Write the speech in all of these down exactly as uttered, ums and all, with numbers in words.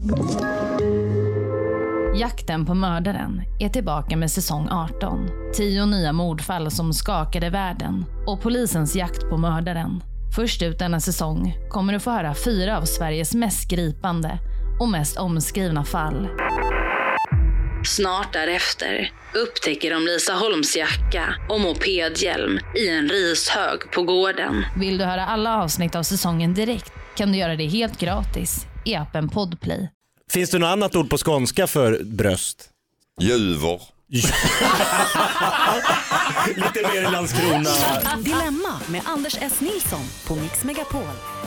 Jakten på mördaren är tillbaka med säsong arton. Tio nya mordfall som skakade världen och polisens jakt på mördaren. Först ut denna säsong kommer du få höra fyra av Sveriges mest gripande och mest omskrivna fall. Snart därefter upptäcker de Lisa Holms jacka och mopedhjälm i en rishög på gården. Vill du höra alla avsnitt av säsongen direkt kan du göra det helt gratis i appen Podplay. Finns det något annat ord på skånska för bröst? Juver. Lite mer i Landskrona. Dilemma med Anders S. Nilsson på Mix Megapol.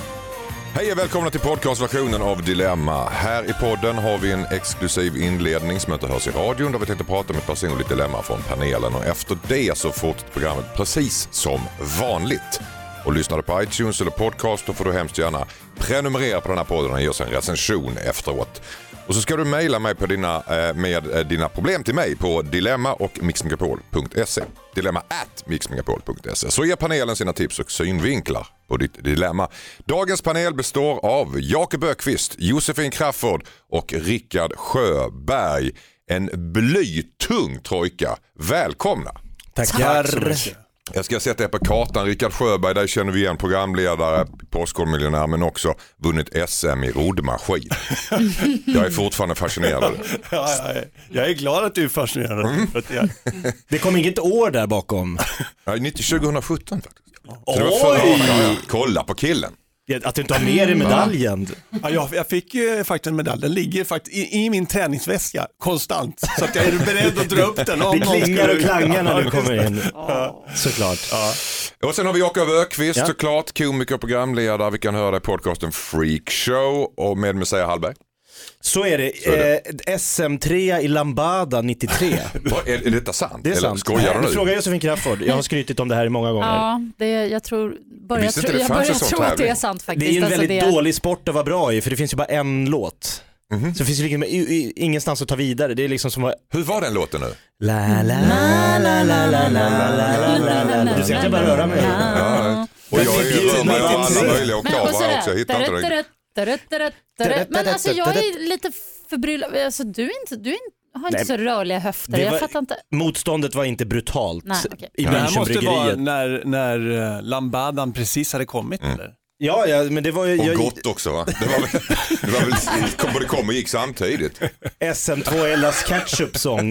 Hej och välkomna till podcastversionen av Dilemma. Här i podden har vi en exklusiv inledning som inte hörs i radion där vi tänkte prata med ett personligt dilemma från panelen. Och efter det så fortsätter programmet precis som vanligt. Och lyssnar du på iTunes eller podcast då får du hemskt gärna prenumerera på den här podden och ge oss en recension efteråt. Och så ska du mejla mig på dina, eh, med dina problem till mig på dilemma och mixmegapol punkt se. Dilemma at mixmegapol punkt se. Så ger panelen sina tips och synvinklar på ditt dilemma. Dagens panel består av Jakob Öqvist, Josefin Crafoord och Rickard Sjöberg. En blytung trojka. Välkomna! Tackar! Jag ska sätta er på kartan. Rickard Sjöberg, där känner vi igen, programledare, Postkodmiljonär, men också vunnit S M i roddmaskin. Jag är fortfarande fascinerad. Ja, jag, är, jag är glad att du är fascinerad. Mm. För att jag... Det kom inget år där bakom. Ja, tjugohundrasjutton faktiskt. Så Oj! det var förra året. Ja, ja. Kolla på killen. Att du inte har med dig medaljen. Ja, jag, jag fick ju faktiskt en medalj. Den ligger faktiskt i, i min träningsväska konstant. Så att jag är beredd att dra upp den. Om det klingar och klangar när du ja, kommer in. Ja. Såklart. Ja. Och sen har vi Jakob Öqvist, ja. såklart, komiker och programledare. Vi kan höra det i podcasten Freak Show och med Messiah Hallberg. Så är det. Så är det. Eh, S M tre i Lambada nittiotre. är, är detta sant? Det är Eller sant. skojar du nu? Fråga Josefin Crafoord. Jag har skrytit om det här i många gånger. Ja, det, jag tror börjar Jag tro, det jag börjar tro att det är sant faktiskt. Det är en alltså väldigt det... dålig sport att vara bra i, för det finns ju bara en låt. Mm-hmm. Så det finns ju liksom ingenstans att ta vidare. Det är liksom som att... Hur var den låten nu? La la la la la la la la. Du ser att jag bara röra mig. Ja, och jag är med alla möjliga oktaver här också. Jag hittar inte det. Men alltså jag är lite förbryllad. Alltså du är inte, du är inte, har inte Nej, så rörliga höfter. Var, jag fattar inte. Motståndet var inte brutalt. Nej, okay. I det här måste vara bryggeriet. när, när Lambadan precis hade kommit, mm. eller? Ja, ja, men det var ju... Och jag... gott också, va? Det var väl, det var väl både kom och gick samtidigt. S M två Ellas ketchup-sång.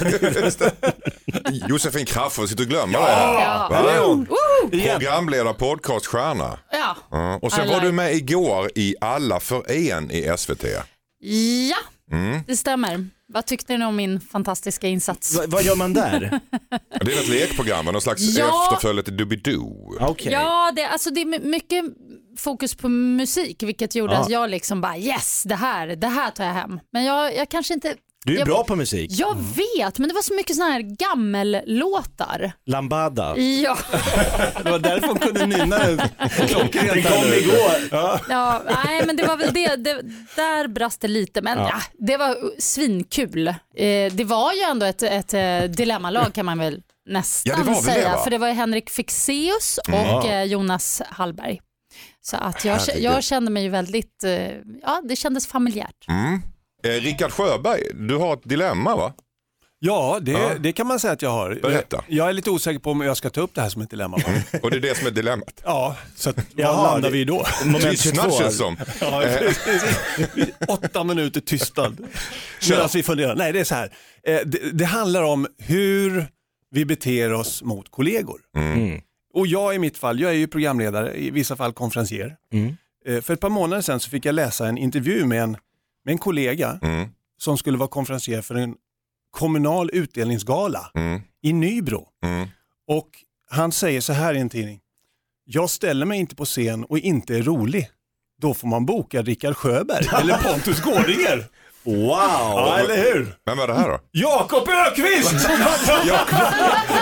Josefin Crafoord, sitter och glömmer ja. det. Ja. Uh. Programledare, podcaststjärna. Ja. Uh. Och sen like. var du med igår i Alla för en i S V T. Ja, mm. det stämmer. Vad tyckte ni om min fantastiska insats? Va, vad gör man där? Det är ett lekprogram, någon slags ja. efterföljare till Doobidoo. Okay. Ja, det, alltså det är mycket fokus på musik, vilket gjorde ja. att jag liksom bara yes, det här, det här tar jag hem. Men jag, jag kanske inte... Du är jag, bra på musik. Jag mm. vet, men det var så mycket såna här gammellåtar. Lambada. Ja. Det var därför hon kunde nynna den. Det kom igår. Ja. Ja, nej, men det var väl det. det där brast det lite, men ja. Ja, det var svinkul. Eh, det var ju ändå ett, ett dilemmalag kan man väl nästan ja, det säga. Det, för det var Henrik Fexeus och mm. Jonas Hallberg. Så att jag, jag kände mig ju väldigt, ja, det kändes familjärt. Mm. Eh, Rickard Sjöberg, du har ett dilemma, va? Ja, det, ja. det kan man säga att jag har. Berätta. Jag är lite osäker på om jag ska ta upp det här som ett dilemma. Mm. Och det är det som är dilemmat. Ja, så att, Jaha, vad landar vi då? Tystnad känns som. Ja, åtta minuter tystnad. Medan vi funderar. Nej, det är så här. Det, det handlar om hur vi beter oss mot kollegor. Mm. Och jag i mitt fall, jag är ju programledare, i vissa fall konferencier. Mm. För ett par månader sedan så fick jag läsa en intervju med en, med en kollega mm. som skulle vara konferencier för en kommunal utdelningsgala mm. i Nybro. Mm. Och han säger så här i en tidning: jag ställer mig inte på scen och inte är rolig. Då får man boka Rickard Sjöberg eller Pontus Gårdinger. Wow! Ja, eller hur? Vem var det här då? Jakob Öqvist!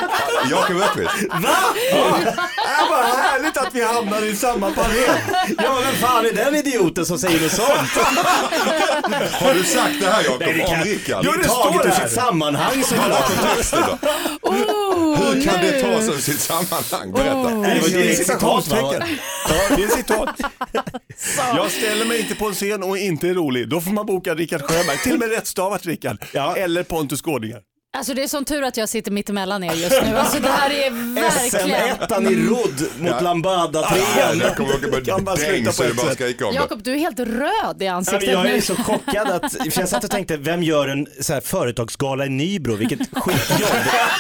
Jakob Öqvist. Va? Det var härligt att vi hamnade i samma panel. Ja, men fan är den idioten som säger något sånt? Har du sagt det här, Jakob, Nej, det kan- om Rickard? Det är taget ur sitt sammanhang som har Oh, Hur kan nu. det tas ur sitt sammanhang? Berätta. Nej, det var Det är direkt citat, va? citationstecken. Ja, det är citat. Jag ställer mig inte på en scen och inte är rolig. Då får man boka Rickard Sjöberg. Till och med rättstavat Rickard. Ja. Eller Pontus Gårdinger. Alltså det är sån tur att jag sitter mitt emellan er just nu. Alltså det här är S M verkligen... ett i rodd mot Ja. Lambada-trean. Jag kommer ihåg att Kan bara däng sluta så på är det ett bara att sätt. skrika om det. Jakob, du är helt röd i Ja, ansiktet men jag är nu. så chockad att, för jag satt och tänkte, vem gör en så här företagsgala i Nybro, vilket skitjobb.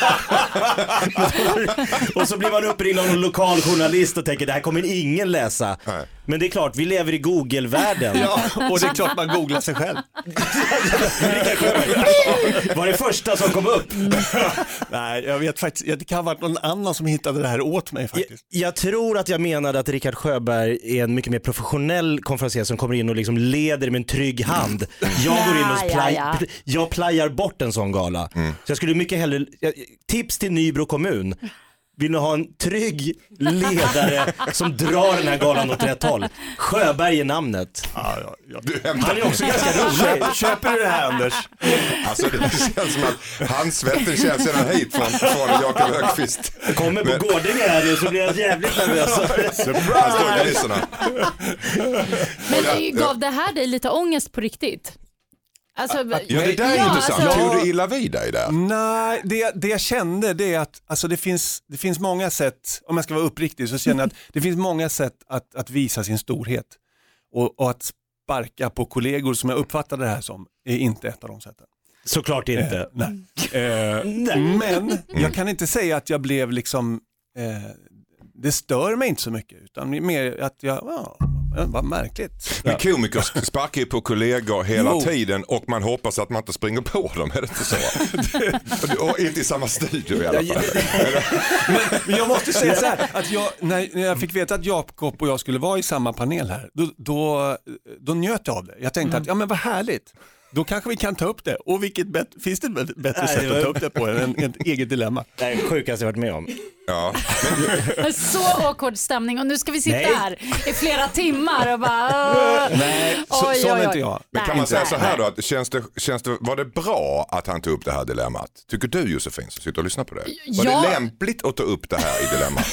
Och så blir man uppringd av någon lokal journalist och tänker, det här kommer ingen läsa. Nej. Men det är klart, vi lever i Google-världen. Ja, och det är klart man googlar sig själv. Var det första som kom upp? Nej, jag vet faktiskt, det kan ha varit någon annan som hittade det här åt mig Jag, faktiskt. jag tror att jag menade att Rickard Sjöberg är en mycket mer professionell konferencier som kommer in och liksom leder med en trygg hand. Jag går in och Ja, plaj, ja, ja. jag plajar bort en sån gala. Så jag skulle mycket hellre, jag- tips till Nybro kommun. Vill ni ha en trygg ledare som drar den här galan åt rätt håll? Sjöberg är namnet. Ja, ja, ja. Du Han hämtar... är också ganska rolig. Köper, köper du det här, Anders? Alltså det känns som att handsvetten känns sedan hit från, från Jakob Öqvist. Kommer på Gårdinge här nu så blir jag jävligt nervös. Han står i kulisserna. Men eh, gav det här dig lite ångest på riktigt? Alltså, Ja, det där är ja, intressant. alltså- Tog du illa vid dig där? Nej, det, det jag kände det är att alltså det, finns, det finns många sätt, om jag ska vara uppriktig så känner jag att det finns många sätt att, att visa sin storhet. Och, och att sparka på kollegor som jag uppfattar det här som är inte ett av de sätten. Såklart inte. Eh, nej. Eh, men jag kan inte säga att jag blev liksom, eh, det stör mig inte så mycket utan mer att jag, ja, vad märkligt. Men komiker sparkar ju på kollegor hela Jo. tiden och man hoppas att man inte springer på dem, är det inte så? Och inte i samma studio i alla fall. Men jag måste säga så här, att jag, när, när jag fick veta att Jakob och jag skulle vara i samma panel här, då, då, då njöt jag av det. Jag tänkte att, ja men vad härligt, då kanske vi kan ta upp det. Och vilket bet- finns det ett bättre Nej, sätt det var- att ta upp det på än ett eget dilemma? Det är det sjukaste jag varit med om. Ja. Så awkward stämning och nu ska vi sitta Nej. här i flera timmar och bara... Uh, Nej, så, oj, sån oj, är oj. inte jag. Men kan Nej, man säga nej, så här nej. då, att känns det, känns det, var det bra att han tog upp det här dilemmat? Tycker du Josefin som sitter och lyssnar på det? Var Ja. det lämpligt att ta upp det här i dilemmat?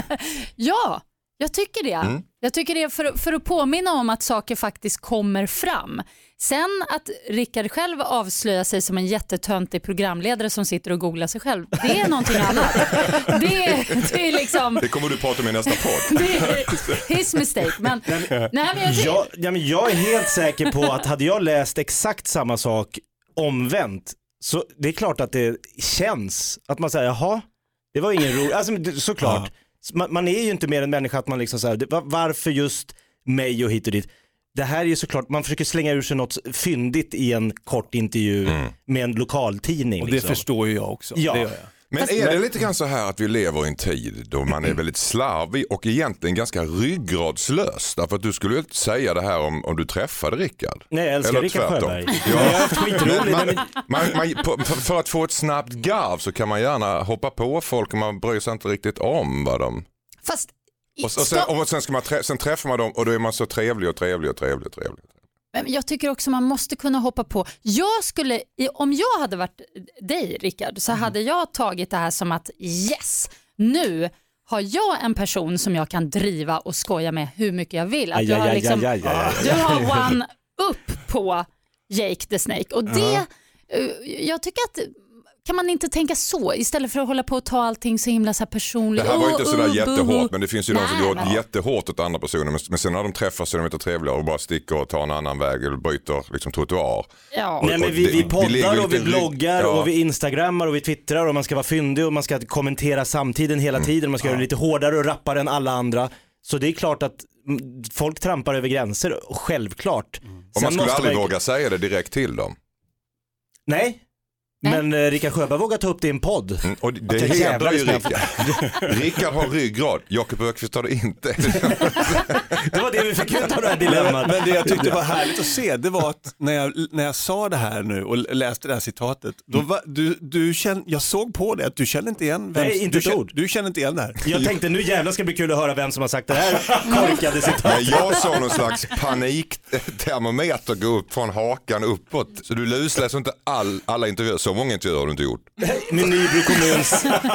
Ja, jag tycker det. Mm. Jag tycker det för, för att påminna om att saker faktiskt kommer fram. Sen att Rickard själv avslöjar sig som en jättetöntig programledare som sitter och googlar sig själv, det är någonting annat. Det är, det är liksom... Det kommer du prata om i nästa podd. Det är his mistake. Men, nej, men jag, Jag, ja, men jag är helt säker på att hade jag läst exakt samma sak omvänt, så det är klart att det känns att man säger, jaha, det var ingen rolig, alltså det- såklart. Man, man är ju inte mer en människa att man liksom säger, varför just mig och hit och dit. Det här är ju såklart, man försöker slänga ur sig något fyndigt i en kort intervju med en lokaltidning. Och det liksom. förstår ju jag också. Ja. Det gör jag. Men är det lite grann så här att vi lever i en tid då man är väldigt slarvig och egentligen ganska ryggradslös? Därför att du skulle ju inte säga det här om, om du träffade Rickard. Nej, jag älskar Eller Rickard tvärtom. Sjöberg. Ja. Jag är skitrolig. Man, Nej, men- man, man, på, för, för att få ett snabbt garv så kan man gärna hoppa på folk och man bryr sig inte riktigt om vad de... fast... Och, och, sen, och sen, ska man trä, sen träffar man dem och då är man så trevlig och trevlig och trevlig och trevlig. Men jag tycker också man måste kunna hoppa på. Jag skulle, om jag hade varit dig Rickard så hade jag tagit det här som att yes, nu har jag en person som jag kan driva och skoja med hur mycket jag vill. Att Aj, jag aj, har aj, liksom, aj, aj, aj, aj. Du har one upp på Jake the Snake och det, eh, jag tycker att kan man inte tänka så istället för att hålla på och ta allting så himla så här personligt. Det här var ju inte Oh, sådär oh, jättehårt, boo. men det finns ju de som Nej, går men- jättehårt åt andra personer, men, men sen när de träffas så är de inte trevliga och bara sticker och tar en annan väg eller byter liksom trottoar. Ja. Nej, men Och vi, det- vi vi ligger poddar och vi lite- bloggar ja. och vi instagrammar och vi twittrar och man ska vara fyndig och man ska kommentera samtiden hela Mm. tiden. Man ska göra det lite hårdare och rappare än alla andra. Så det är klart att mm, folk trampar över gränser, självklart. Och Sen man skulle måste aldrig man- våga säga det direkt till dem. Nej, Men eh, Rickard Sjöberg vågar ta upp det i en podd. Mm, och det jag hedrar ju jävlar Rickard. Rickard har ryggrad, Jakob Öqvist har det inte. Det var det vi fick ut av det här dilemmat. Men det jag tyckte var härligt att se, det var att när jag, när jag sa det här nu och läste det här citatet, då var, du, du känn, jag såg på det att du känner inte igen vem, Nej, inte du, ett ord. Du känner inte igen det här. Jag tänkte nu jävlar ska det bli kul att höra vem som har sagt det här korkade citatet. Men jag såg någon slags paniktermometer gå upp från hakan uppåt. Så du lusläser inte all, alla intervjuer, så många intervjuer har du inte gjort. Min Nybro kommuns.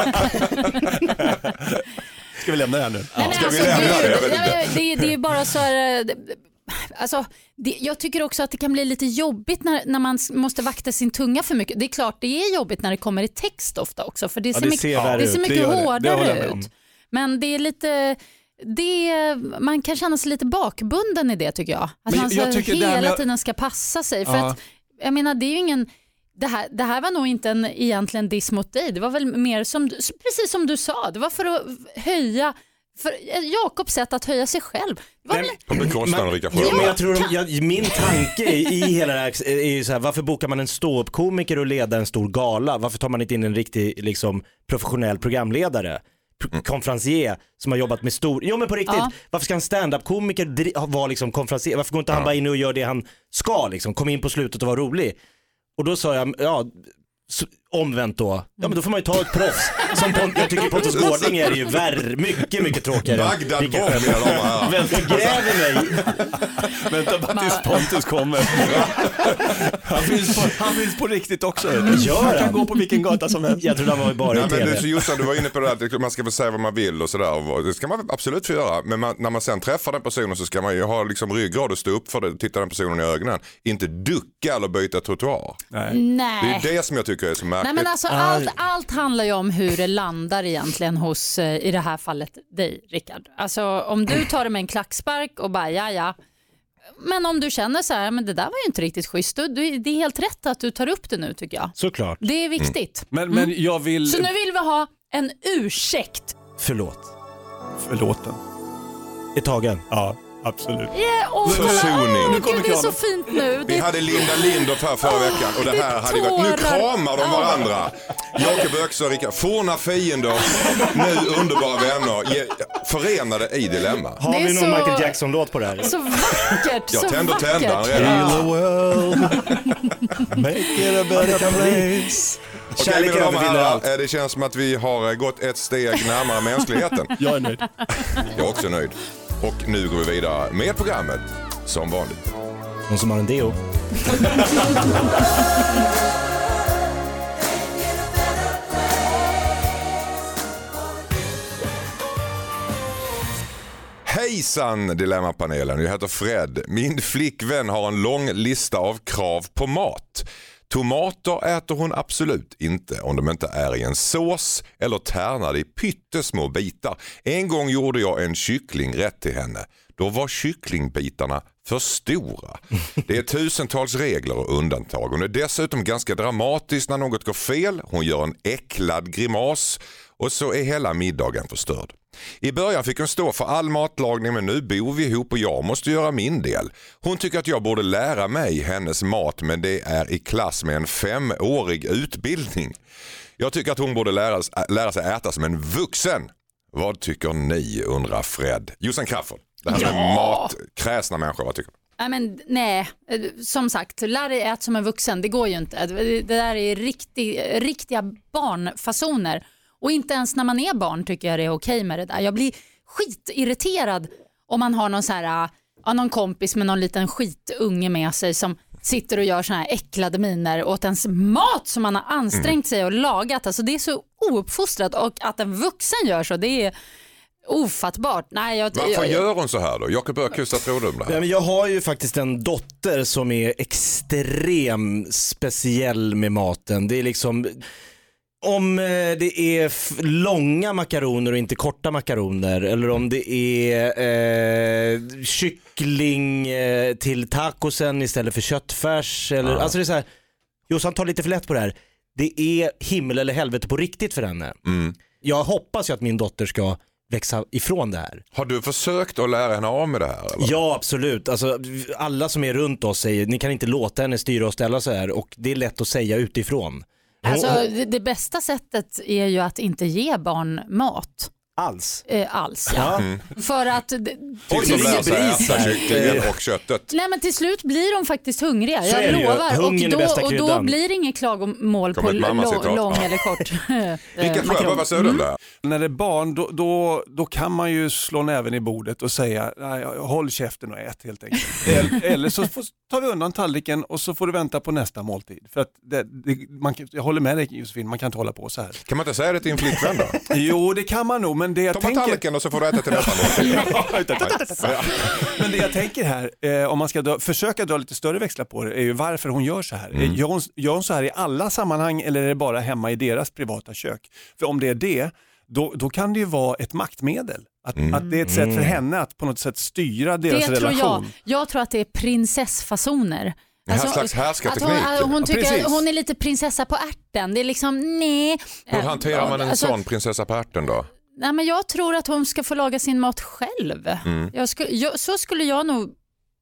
Ska vi lämna det här nu? Nej, Ska vi alltså, lämna det? Jag vet det, inte. det, det är bara så här, det, alltså, det, jag tycker också att det kan bli lite jobbigt när, när man måste vakta sin tunga för mycket. Det är klart det är jobbigt när det kommer i text ofta också, för det ser Ja, det mycket, ser värre det ser ut. mycket Det gör det. Det hårdare håller jag med om. ut. Men det är lite, det, man kan känna sig lite bakbunden i det tycker jag. Att Men man så jag tycker det här hela med- tiden ska passa sig. För Ja. att, jag menar, det är ju ingen... Det här, det här var nog inte en egentligen diss mot dig. Det var väl mer som, du- precis som du sa. Det var för att höja, för Jakobs sätt att höja sig själv. Det var Men- väl, På bekostnad av Rickard Ja, men Sjöberg. jag tror de, jag, min tanke i, i hela det här är ju så här, varför bokar man en ståuppkomiker och leder en stor gala? Varför tar man inte in en riktig liksom, professionell programledare? P- konferencier som har jobbat med stor... Jo men på riktigt, Ja. varför ska en stand-up-komiker dri- vara liksom konferencier? Varför går inte han bara in och gör det han ska liksom? Kom in på slutet och vara rolig. Och då sa jag, ja, s- omvänt då. Ja men då får man ju ta ett proffs. Som Pont- jag tycker Pontus Gårding är ju värre, mycket, mycket tråkigare. Bagdad Rickard Bob, Sjöberg. mina damer och herrar. Vem som gräver mig? Vänta bara tills Pontus kommer. Han finns på, han finns på riktigt också. Gör Han kan han? gå på vilken gata som helst. Jag trodde han var bara Nej, i men tv. du, så Jossan, du var inne på det där att man ska väl säga vad man vill och sådär. Och det ska man absolut få göra. Men man, när man sen träffar den personen så ska man ju ha liksom ryggrad och stå upp för det, titta den personen i ögonen. Inte ducka eller byta trottoar. Nej. Det nej. är det som jag tycker är så märkligt. Nej, men alltså, allt, allt handlar ju om hur det landar egentligen hos, eh, i det här fallet, dig Rickard. Alltså om du tar det med en klackspark och bara ja ja. Men om du känner så här, men det där var ju inte riktigt schysst. Du, du, det är helt rätt att du tar upp det nu tycker jag. Såklart. Det är viktigt. Men, men jag vill... Så nu vill vi ha en ursäkt. Förlåt. Förlåten. Är tagen. Ja, absolut. Yeah, åh, Försoning. åh, Nu kommer Gud, det är så kramen. fint nu. Vi Det, hade Linda Lindorff här förra veckan och det det här hade ju varit... Nu tårar. kramar de varandra. Jakob Öqvist och Rickard. Forna fiender, nu underbara vänner. Ge- Förenade i dilemma. Har Det är vi någon så- Michael Jackson-låt på det här? så vackert, så Jag tänder vackert. tändaren redan. Ja. world, make it a better place. Okej, Kärlek mina damer och övervinner allt. herrar, det känns som att vi har gått ett steg närmare mänskligheten. Jag är nöjd. Jag är också nöjd. Och nu går vi vidare med programmet som vanligt. Någon som har en deo. Hejsan Dilemmapanelen, jag heter Fred. Min flickvän har en lång lista av krav på mat. Tomater äter hon absolut inte om de inte är i en sås eller tärnade i pyttesmå bitar. En gång gjorde jag en kycklingrätt till henne. Då var kycklingbitarna för stora. Det är tusentals regler och undantag. Hon är dessutom ganska dramatisk när något går fel. Hon gör en äcklad grimas och så är hela middagen förstörd. I början fick hon stå för all matlagning men nu bor vi ihop och jag måste göra min del. Hon tycker att jag borde lära mig hennes mat men det är i klass med en femårig utbildning. Jag tycker att hon borde lära, lära sig äta som en vuxen. Vad tycker ni, undrar Fred? Jossan Crafoord, det här med Ja. mat, kräsna människor, vad tycker du? Nej, men, nej, som sagt, lär dig äta som en vuxen, det går ju inte. Det där är riktig, riktiga barnfasoner. Och inte ens när man är barn tycker jag det är okej med det där. Jag blir skitirriterad om man har någon, så här, ja, någon kompis med någon liten skitunge med sig som sitter och gör såna här äcklade miner åt ens mat som man har ansträngt sig och lagat. Alltså det är så ouppfostrat, och att en vuxen gör så, det är ofattbart. Nej, jag, Varför jag, gör hon så här då? Jakob Öqvist, vad tror du om det Ja, här? men jag har ju faktiskt en dotter som är extrem speciell med maten. Det är liksom, om eh, det är f- långa makaroner och inte korta makaroner, eller om det är eh, kyckling eh, till tacosen istället för köttfärs, eller, alltså det är så här, Jossan tar lite för lätt på det här. Det är himmel eller helvete på riktigt för henne. Mm. Jag hoppas ju att min dotter ska växa ifrån det här. Har du försökt att lära henne av med det här? Eller? Ja, absolut. Alltså, alla som är runt oss säger ni kan inte låta henne styra och ställa så här, och det är lätt att säga utifrån. Alltså, det, det bästa sättet är ju att inte ge barn mat. Alls? Eh, alls, ja. Mm. För att... Tills de lär sig äta kycklingen och köttet. Nej, men till slut blir de faktiskt hungriga, jag lovar. Och då, och då blir det inget klagomål på lång, lång eller kort. Vilka Sjöberg, vad säger du där? När det är barn, då, då, då kan man ju slå näven i bordet och säga nej, håll käften och ät helt enkelt. Eller, eller så får, tar vi undan tallriken och så får du vänta på nästa måltid. För att det, det, man, jag håller med dig Josefin, man kan inte hålla på så här. Kan man inte säga det till en flickvän då? Jo, det kan man nog, men det jag Ta tänker... tallriken och så får du äta till nästa måltid. Men det jag tänker här, eh, om man ska dra, försöka dra lite större växlar på det, är ju varför hon gör så här. Mm. Gör, hon, gör hon så här i alla sammanhang eller är det bara hemma i deras privata kök? För om det är det, då, då kan det ju vara ett maktmedel. Att, mm. att det är ett sätt för henne att på något sätt styra deras det relation. Tror jag. jag tror att det är prinsessfasoner. Alltså, en slags härskarteknik. Hon, hon tycker ja, att hon är lite prinsessa på ärten. Det är liksom, nej. Hur hanterar man en alltså, sån prinsessa på ärten då? Nej, men jag tror att hon ska få laga sin mat själv. Mm. Jag skulle, jag, så skulle jag nog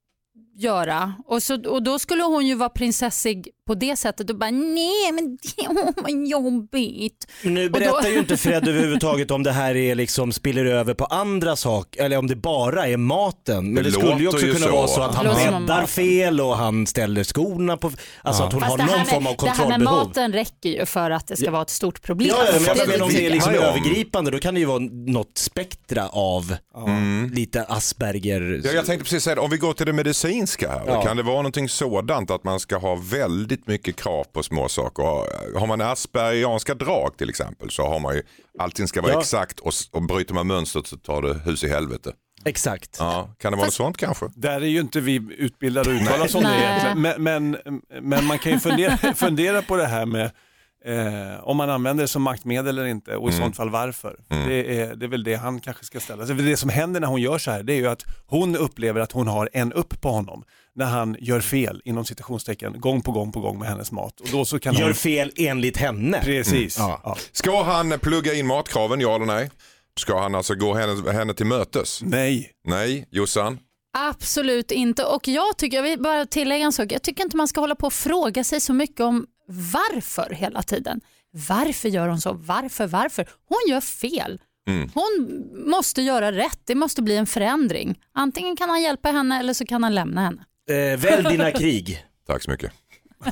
göra. Och, så, och då skulle hon ju vara prinsessig på det sättet och bara nej men det var jobbigt. Nu berättar då... ju inte Fred överhuvudtaget om det här är liksom spiller över på andra saker eller om det bara är maten. Men det, det skulle ju också ju kunna så. vara så att han bäddar fel och han ställer skorna på, alltså ja. att hon Fast har någon med, form av kontrollbehov. Det här med maten räcker ju för att det ska ja. vara ett stort problem. Ja, ja men jag menar om det är liksom ja, ja. övergripande då kan det ju vara något spektra av mm. lite Asperger. Ja, jag tänkte precis säga om vi går till det medicinska här, ja. kan det vara någonting sådant att man ska ha väldigt mycket krav på små saker. Har man aspergianska drag till exempel så har man ju allting ska vara ja. exakt och, och bryter man mönstret så tar det hus i helvete. Exakt. Ja, kan det vara Fast... något sånt kanske? Där är ju inte vi utbildade och uttala sånt egentligen. Men, men, men man kan ju fundera, fundera på det här med Eh, om man använder det som maktmedel eller inte och i mm. sånt fall varför. Mm. Det, är, det är väl det han kanske ska ställa sig. Det som händer när hon gör så här, det är ju att hon upplever att hon har en upp på honom när han gör fel inom citationstecken gång på gång på gång med hennes mat. Och då så kan gör hon... fel enligt henne. Precis. Mm. Ja. Ja. Ska han plugga in matkraven, ja eller nej? Ska han alltså gå henne, henne till mötes? Nej. Nej, Jossan? Absolut inte. Och jag tycker, jag vill bara tillägga en sak. Jag tycker inte man ska hålla på och fråga sig så mycket om varför hela tiden. Varför gör hon så? Varför, varför? Hon gör fel. Mm. Hon måste göra rätt. Det måste bli en förändring. Antingen kan han hjälpa henne eller så kan han lämna henne. Eh, välj dina krig. Tack så mycket.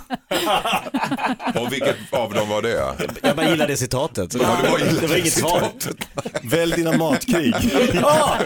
Och vilket av dem var det? Jag bara gillar det citatet. Ja, det, var det var inget svar. Välj dina matkrig. Ja!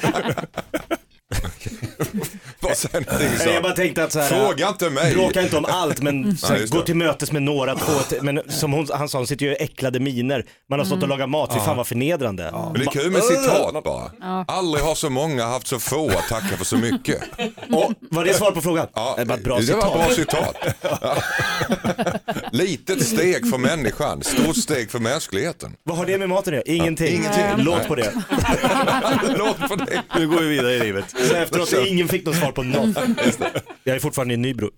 Jag bara tänkte att så här, fråga inte mig. Bråka inte om allt men så här, gå till mötes med några två men som hon, han sa, hon sitter ju äcklade miner. Man har stått och lagat mat, fy fan vad förnedrande. Ja. Men det är kul med citat bara. Ja. Aldrig har så många haft så få att tacka för så mycket. Och var det svar på frågan? Ja, det var ett bra det citat. Var bra citat. Ja. Litet steg för människan, stort steg för mänskligheten. Vad har det med maten att göra? Ingenting. Ja, ingenting. Låt på det. Låt på det. Nu går vi vidare i livet. Så efteråt ingen fick något svar på något. Jag är fortfarande en Nybro.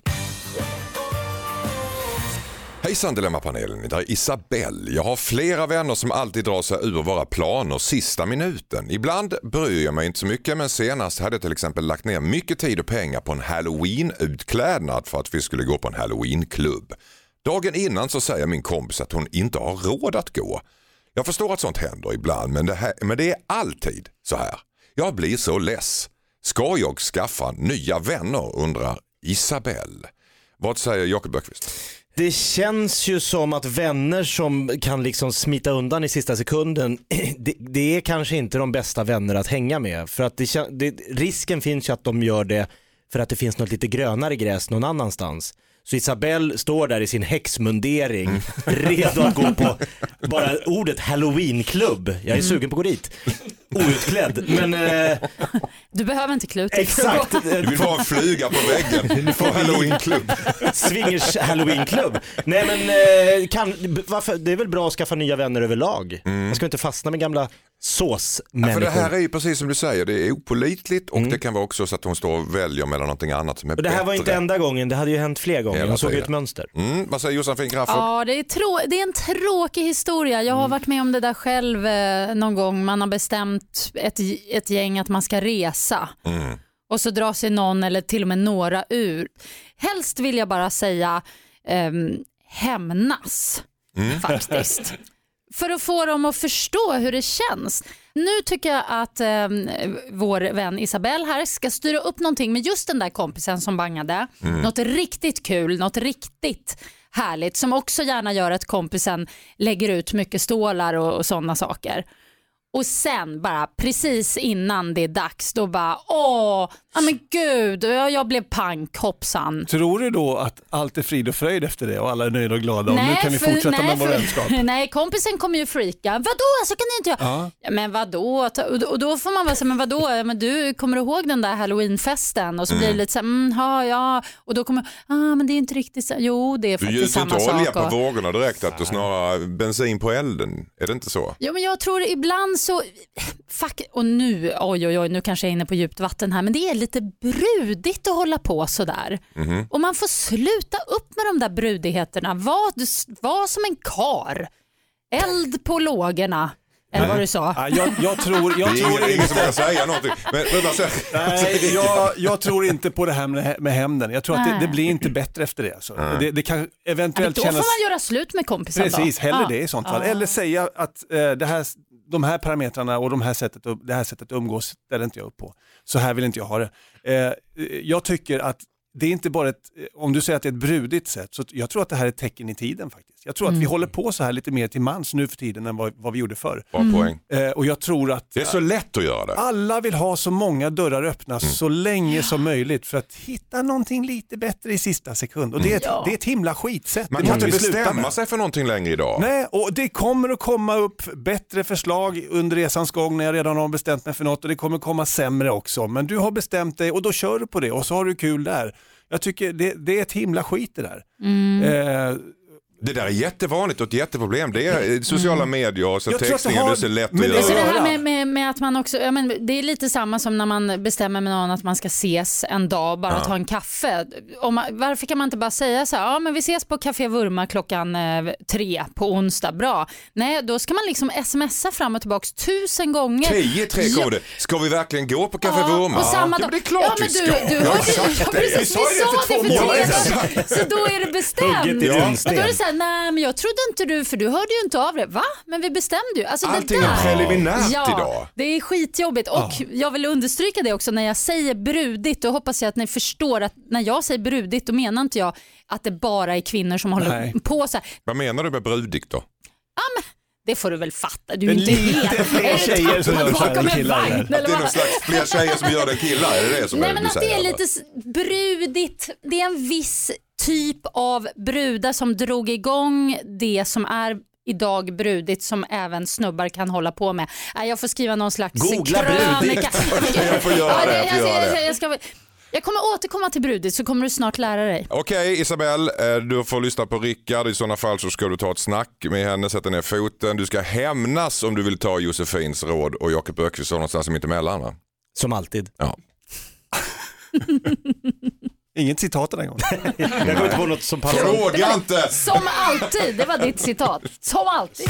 Hejsan Dilemmapanelen, det är Isabelle. Jag har flera vänner som alltid drar sig ur våra planer sista minuten. Ibland bryr jag mig inte så mycket men senast hade jag till exempel lagt ner mycket tid och pengar på en Halloween-utklädnad för att vi skulle gå på en Halloween-klubb. Dagen innan så säger min kompis att hon inte har råd att gå. Jag förstår att sånt händer ibland men det, här, men det är alltid så här. Jag blir så less. Ska jag skaffa nya vänner, undrar Isabelle. Vad säger Jakob Böckvist? Det känns ju som att vänner som kan liksom smita undan i sista sekunden, det, det är kanske inte de bästa vänner att hänga med. För att det, det, risken finns ju att de gör det för att det finns något lite grönare gräs någon annanstans. Så Isabelle står där i sin häxmundering mm. redo att gå på bara ordet Halloween-klubb. Jag är mm. sugen på att gå dit. Outklädd. Men, eh... du behöver inte klä ut. Exakt. Du vill ha en flyga på väggen på Halloween-klubb. Swingers Halloween-klubb. Nej men eh, kan, varför, det är väl bra att skaffa nya vänner överlag. Mm. Man ska inte fastna med gamla såsmänniskor. Ja, för det här är ju precis som du säger, det är opålitligt och mm. det kan vara också så att hon står och väljer mellan någonting annat som är bättre. Och det här var inte enda gången, det hade ju hänt fler gånger. Man såg ju ett mönster. Mm. Vad säger Josefin Crafoord? Ja, det är, trå- det är en tråkig historia. Jag har mm. varit med om det där själv eh, någon gång. Man har bestämt ett, ett gäng att man ska resa. Mm. Och så drar sig någon eller till och med några ur. Helst vill jag bara säga eh, hämnas. mm. faktiskt. För att få dem att förstå hur det känns. Nu tycker jag att eh, vår vän Isabelle här ska styra upp någonting med just den där kompisen som bangade. Mm. Något riktigt kul, något riktigt härligt som också gärna gör att kompisen lägger ut mycket stålar och, och sådana saker. Och sen bara precis innan det är dags då bara åh, ja men gud, jag, jag blev pank, hoppsan. Tror du då att allt är frid och fröjd efter det och alla är nöjda och glada och nej, nu kan vi fortsätta nej, med vår vänskap? Nej, kompisen kommer ju freaka. Vadå? Så kan ni inte göra. Ja. Ja, men vadå? Och då får man vara så, men vadå? Men du kommer ihåg den där Halloweenfesten och så blir det lite så här, mm, ja, ja. Och då kommer, ah, men det är inte riktigt så. Jo, det är faktiskt samma sak. Du gjuter inte olja och... på vågorna direkt, att du snarare bensin på elden. Är det inte så? Ja, men jag tror ibland så, fuck, och nu, oj oj oj, nu kanske jag är inne på djupt vatten här, men det är lite brudigt att hålla på sådär. Mm-hmm. Och man får sluta upp med de där brudigheterna. Var, var som en kar. Eld på lågorna. Eller vad du sa. Ja, jag, jag tror, jag det är tror ingen inte... som kan säga någonting. Men, men, säga. Nej, jag, jag tror inte på det här med, med hämnden. Jag tror Nej. att det, det blir inte bättre efter det. Alltså. Det, det kan eventuellt ja, då kännas... får man göra slut med kompisen. Precis, då. hellre ja. det i sånt ja. fall. Eller säga att eh, det här, de här parametrarna och de här sättet, det här sättet att umgås ställer inte jag upp på. Så här vill inte jag ha det. Eh, jag tycker att det är inte bara ett, om du säger att det är ett brudigt sätt, så jag tror att det här är ett tecken i tiden faktiskt. Jag tror mm. att vi håller på så här lite mer till mans nu för tiden än vad, vad vi gjorde förr. Bra mm. poäng. Eh, och jag tror att det är så lätt att göra det. Alla vill ha så många dörrar öppna mm. så länge som möjligt för att hitta någonting lite bättre i sista sekund. Och det är ett, ja. det är ett himla skitsätt. Man kan inte bestämma sig för någonting längre idag. Nej, och det kommer att komma upp bättre förslag under resans gång när jag redan har bestämt mig för något, och det kommer komma sämre också. Men du har bestämt dig och då kör du på det och så har du kul där. Jag tycker det, det är ett himla skit det där. Mm. Eh, Det där är jättevanligt och ett jätteproblem. Det är sociala medier och så textningen har, det är så lätt att men göra. Det, det här med, med, med att man också, ja, men det är lite samma som när man bestämmer med någon att man ska ses en dag, bara ja. ta en kaffe. Om man, varför kan man inte bara säga så här, ja men vi ses på Café Vurma klockan eh, tre på onsdag, bra. Nej, då ska man liksom smsa fram och tillbaka tusen gånger. Tio, tre ja. koder. Ska vi verkligen gå på Café ja, Vurma? Och samma ja, dag. men det är klart ja, men vi ska. Du, du, jag hörde, ja, precis, vi sa det för tre dagar. Så då är det bestämt. Ja. Och då är det så här, nej men jag trodde inte du, för du hörde ju inte av det. Va? Men vi bestämde ju. Alltså, allting det där, är preliminärt ja, idag. Det är skitjobbigt. Och ja. jag vill understryka det också när jag säger brudigt. Då hoppas jag att ni förstår att när jag säger brudigt, då menar inte jag att det bara är kvinnor som håller nej. på så här. Vad menar du med brudigt då? Ja, men det får du väl fatta. Du är men inte lite fler tjejer som gör så här killar. Att det är någon slags fler tjejer som gör det killar. Är det det som nej, är men att det är lite brudigt. Det är en viss typ av brudar som drog igång det som är idag brudigt, som även snubbar kan hålla på med. Jag får skriva någon slags Googla brudigt. Jag får göra det. Jag, får göra det. Jag, ska, jag kommer återkomma till brudigt, så kommer du snart lära dig. Okej, okay, Isabelle, du får lyssna på Rickard. I sådana fall så ska du ta ett snack med henne, sätta ner foten. Du ska hämnas om du vill ta Josefins råd, och Jakob Öqvist någonstans mitt emellan, va? Som alltid. Ja. Inget citat den gången. Jag går inte på något som passar. Fråga inte! Som alltid, det var ditt citat. Som alltid.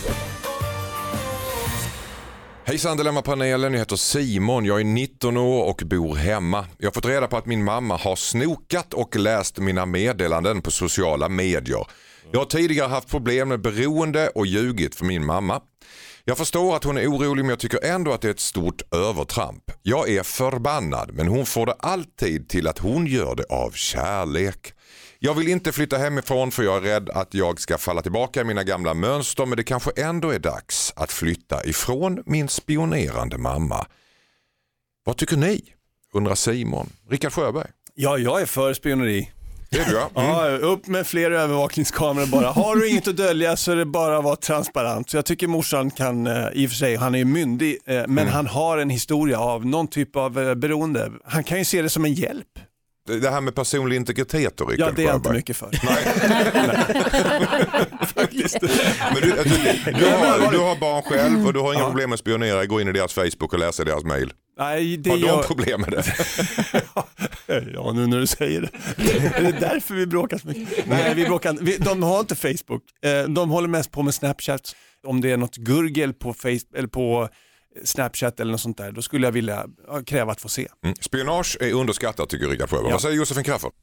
Hejsan Dilemma-panelen, jag heter Simon, jag är nitton år och bor hemma. Jag har fått reda på att min mamma har snokat och läst mina meddelanden på sociala medier. Jag har tidigare haft problem med beroende och ljugit för min mamma. Jag förstår att hon är orolig, men jag tycker ändå att det är ett stort övertramp. Jag är förbannad, men hon får det alltid till att hon gör det av kärlek. Jag vill inte flytta hemifrån för jag är rädd att jag ska falla tillbaka i mina gamla mönster, men det kanske ändå är dags att flytta ifrån min spionerande mamma. Vad tycker ni? Undrar Simon. Rickard Sjöberg. Ja, jag är för spioneri. Det är du, ja. Mm. Ja, upp med fler övervakningskameror bara. Har du inget att dölja så är det bara att vara transparent. Så jag tycker morsan kan, i och för sig, han är myndig, men mm. han har en historia av någon typ av beroende. Han kan ju se det som en hjälp. Det här med personlig integritet och Rickard Ja, det är Sjöberg. inte mycket för. Nej. Faktiskt. Men du, du, du, har, du har barn själv och du har inga ja. problem med att spionera. Gå in i deras Facebook och läsa deras mejl. Nej, det har de jag... problem med det? Ja, nu när du säger det. Det är därför vi bråkar så mycket. Nej, vi bråkar vi, de har inte Facebook. De håller mest på med Snapchat. Om det är något gurgel på Facebook eller på Snapchat eller något sånt där, då skulle jag vilja kräva att få se. Mm. Spionage är underskattat, tycker Rickard Sjöberg. Ja. Vad säger Josefin Crafoord?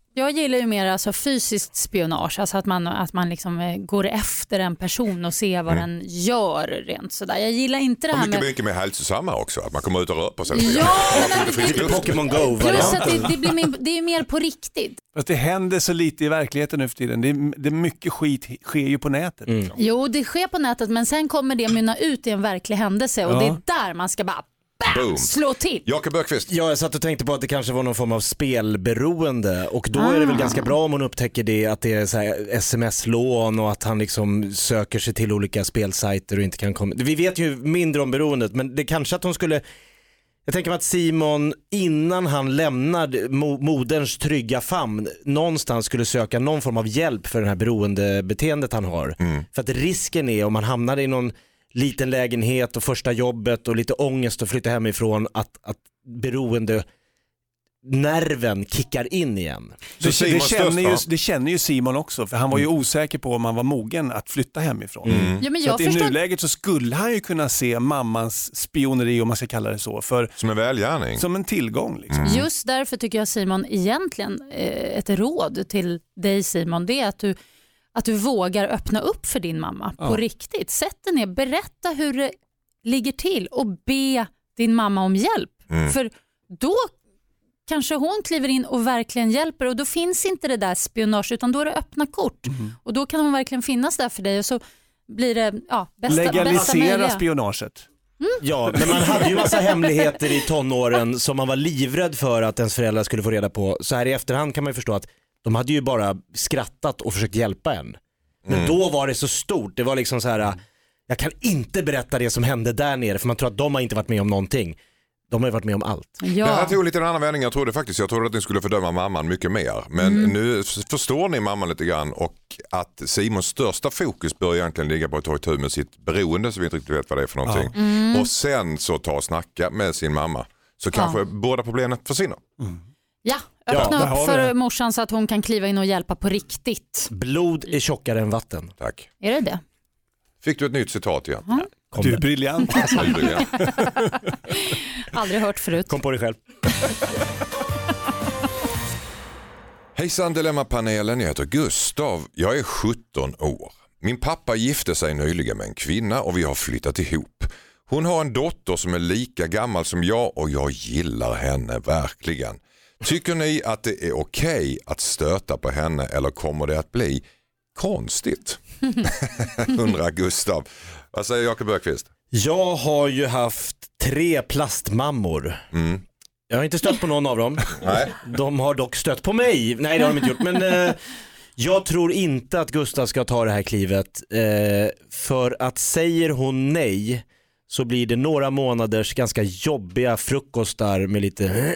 Jag gillar ju mer alltså fysiskt spionage, alltså att man, att man liksom eh, går efter en person och ser vad mm. den gör rent sådär. Jag gillar inte det här mycket, med... Mycket mer hälsosamma också, att man kommer ut och rör på sig. Ja, men det, det, Pokémon Go. Plus att det, det, blir mer, det är mer på riktigt. Fast det händer så lite i verkligheten nu för tiden. Det är, det är mycket skit sker ju på nätet. Mm. Jo, det sker på nätet, men sen kommer det mynna ut i en verklig händelse och ja. det är där man ska bara Boom. Slå till. Jakob Böckqvist. Ja, jag satt och tänkte på att det kanske var någon form av spelberoende och då ah. är det väl ganska bra om hon upptäcker det, att det är så här sms-lån och att han liksom söker sig till olika spelsajter och inte kan komma. Vi vet ju mindre om beroendet, men det kanske att hon skulle, jag tänker mig att Simon innan han lämnar mo- moderns trygga famn någonstans skulle söka någon form av hjälp för det här beroendebeteendet han har. Mm. För att risken är om man hamnar i någon liten lägenhet och första jobbet och lite ångest och flytta hemifrån att, att beroende nerven kickar in igen. Det, det, känner ju, det känner ju Simon också, för han var ju mm. osäker på om han var mogen att flytta hemifrån. Mm. Ja, men så jag att förstår... i nuläget så skulle han ju kunna se mammans spioneri, om man ska kalla det så. För, som en välgärning. Som en tillgång. Liksom. Mm. Just därför tycker jag Simon egentligen eh, ett råd till dig Simon, det är att du Att du vågar öppna upp för din mamma ja. på riktigt. Sätt dig ner, berätta hur det ligger till och be din mamma om hjälp. Mm. För då kanske hon kliver in och verkligen hjälper och då finns inte det där spionage utan då är det öppna kort. Mm. Och då kan hon verkligen finnas där för dig och så blir det ja, bästa, legalisera bästa spionaget. Mm. Ja, men man hade ju massa hemligheter i tonåren som man var livrädd för att ens föräldrar skulle få reda på. Så här i efterhand kan man ju förstå att de hade ju bara skrattat och försökt hjälpa en. Men mm. då var det så stort. Det var liksom så här, jag kan inte berätta det som hände där nere för man tror att de har inte varit med om någonting. De har ju varit med om allt. Ja. Det här tog lite en annan vändning. Jag trodde faktiskt, jag trodde att ni skulle fördöma mamman mycket mer. Men mm. nu förstår ni mamman lite grann och att Simons största fokus bör egentligen ligga på att ta itu med sitt beroende så vi inte riktigt vet vad det är för någonting. Ja. Mm. Och sen så ta och snacka med sin mamma. Så kanske ja. båda problemen försvinner. Mm. Ja, öppna ja, upp för det. morsan så att hon kan kliva in och hjälpa på riktigt. Blod är tjockare än vatten. Tack. Är det det? Fick du ett nytt citat igen? Mm. Du är briljant. Aldrig hört förut. Kom på dig själv. Hejsan Dilemma-panelen, jag heter Gustav. Jag är sjutton år. Min pappa gifte sig nyligen med en kvinna och vi har flyttat ihop. Hon har en dotter som är lika gammal som jag och jag gillar henne verkligen. Tycker ni att det är okej att stöta på henne eller kommer det att bli konstigt? Undrar Gustav. Vad säger Jakob Böckqvist? Jag har ju haft tre plastmammor. Mm. Jag har inte stött på någon av dem. Nej. De har dock stött på mig. Nej, det har de inte gjort. Men eh, jag tror inte att Gustav ska ta det här klivet. Eh, för att säger hon nej så blir det några månaders ganska jobbiga frukostar med lite...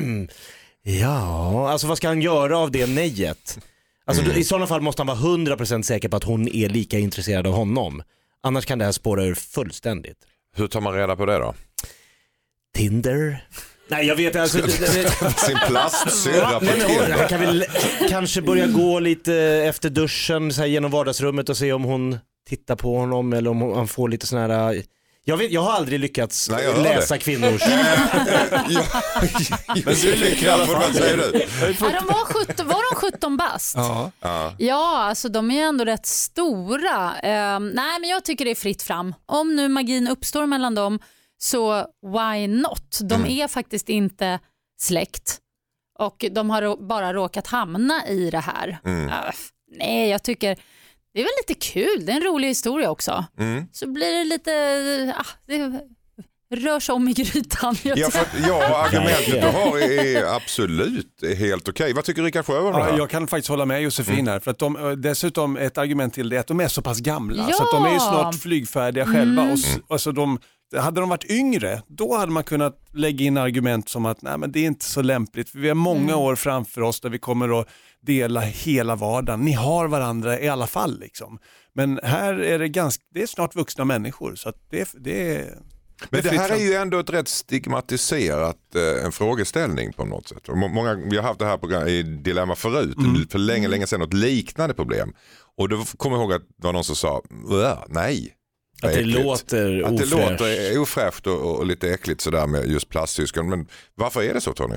ja, alltså vad ska han göra av det nejet? Alltså mm. i sådana fall måste han vara hundra procent säker på att hon är lika intresserad av honom. Annars kan det här spåra ur fullständigt. Hur tar man reda på det då? Tinder? Nej, jag vet alltså... Sin plastsyrra på Tinder. Han kan väl kanske börja gå lite efter duschen så här, genom vardagsrummet och se om hon tittar på honom eller om han får lite sån här... Jag, vet, jag har aldrig lyckats Nej, läsa det. kvinnors... ja, men du lyckas, vad säger du? Ja, de var, sjutton, var de sjutton bast? Ja. Ja. Ja, alltså de är ändå rätt stora. Uh, nej, men jag tycker det är fritt fram. Om nu magin uppstår mellan dem så why not? De mm. är faktiskt inte släkt. Och de har bara råkat hamna i det här. Mm. Uh, nej, jag tycker... Det är väl lite kul, det är en rolig historia också. Mm. Så blir det lite, ah, det rör sig om i grytan. Ja, för, ja, argumentet du har är absolut helt okej. Vad tycker Rickard Sjöberg om det här? Ja, jag kan faktiskt hålla med Josefin mm. här. För att de, dessutom ett argument till det är att de är så pass gamla. Ja. Så att de är ju snart flygfärdiga själva. Mm. Och, alltså de, hade de varit yngre, då hade man kunnat lägga in argument som att nej, men det är inte så lämpligt. För vi har många mm. år framför oss där vi kommer att dela hela vardagen. Ni har varandra i alla fall liksom. Men här är det ganska, det är snart vuxna människor så att det, det är... Men det här är ju ändå ett rätt stigmatiserat eh, en frågeställning på något sätt. Många, vi har haft det här program, i Dilemma förut, mm. för länge, länge sedan, något liknande problem. Och då kommer jag ihåg att det var någon som sa, nej. Att det äckligt. låter ofräscht. Att det låter ofräscht och, och lite äckligt sådär med just plastsyskon. Men varför är det så, Tony?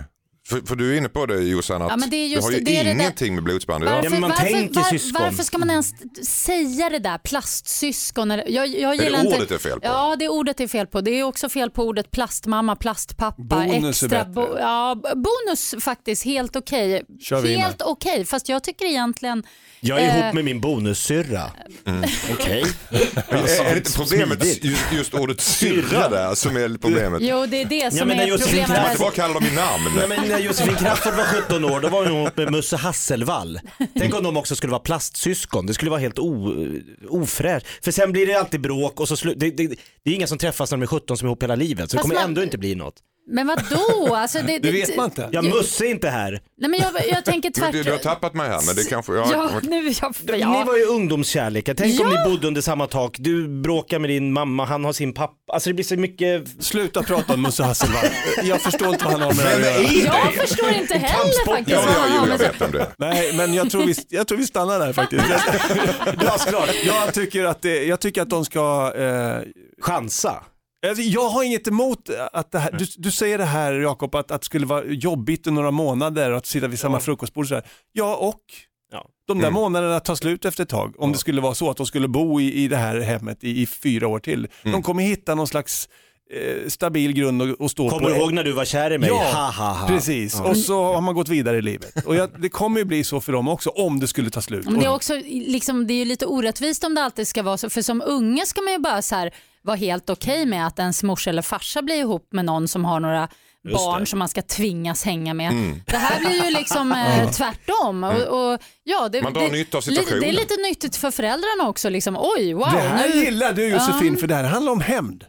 För, för du är inne på det, Jossan, att Ja, men det är just- har ju det är det ingenting där- med blodsband att Varför, göra. men man varför, tänker var, syskon. varför ska man ens säga det där plastsyskon? Eller, jag, jag Är gillar det inte, ordet är fel på? Ja, det är ordet är fel på. Det är också fel på ordet plastmamma, plastpappa, Bonus är extra. bättre. Ja, bonus faktiskt, helt okej. Kör vi in Helt okej, fast jag tycker egentligen... Jag är Eh. ihop med min bonussyrra. Mm. Okej. Är, är det inte problemet Smidigt. just, just ordet syrra där som är problemet? Jo, det är det som men när är Josefin problemet. Man Kraft- inte bara kalla dem i namn. Nej, men när Josefin Crafoord var sjutton år, då var hon ihop med Musse Hasselvall. Tänk om de också skulle vara plastsyskon. Det skulle vara helt o, ofräscht. För sen blir det alltid bråk och så slu, det, det, det är inga som träffas när de är sjutton som är ihop hela livet. Så det Fast kommer man- ändå inte bli något. Men vadå? Alltså, det, Det vet man inte. Ja, Musse är inte här. Nej, men jag, jag tänker Du, du, du har tvärtom. tappat mig här, men det kanske... Ja, Ja, nu, jag, Ni ja. var ju ungdomskärlekar. Tänk om Ja. ni bodde under samma tak. Du bråkar med din mamma, han har sin pappa. Alltså det blir så mycket... Sluta prata om Musse Hasselvall. Jag förstår inte vad han har med det att göra. Jag förstår inte heller kampsport. faktiskt. ja, vad ja, han jo, har jag med- vet om det. Nej, men jag tror, vi, jag tror vi stannar där faktiskt. Glasklart. Jag tycker att, det, jag tycker att de ska... Eh, Chansa. alltså, jag har inget emot att det här, du, du säger det här Jakob, att, att det skulle vara jobbigt i några månader att sitta vid samma frukostbord. Så här. Ja, och Ja. de där månaderna tar slut efter ett tag. Om det skulle vara så att de skulle bo i, i det här hemmet i, i fyra år till. De kommer hitta någon slags eh, stabil grund och, och stå Kommer på. du ihåg när du var kär i mig? Ja, ha, ha, ha. precis. Ja. Och så har man gått vidare i livet. Och jag, det kommer ju bli så för dem också om det skulle ta slut. Men det är Och- också liksom, det är ju lite orättvist om det alltid ska vara så. För som unge ska man ju bara så här, vara helt okej med att ens morsa eller farsa blir ihop med någon som har några barn det. som man ska tvingas hänga med. Det här blir ju liksom eh, tvärtom. Och, och, ja, det, Man drar det, nytta av lite- situationen. Det är lite nyttigt för föräldrarna också. Liksom, oj, wow. Det här nu, gillar du Josefin, för det här handlar om hämnd.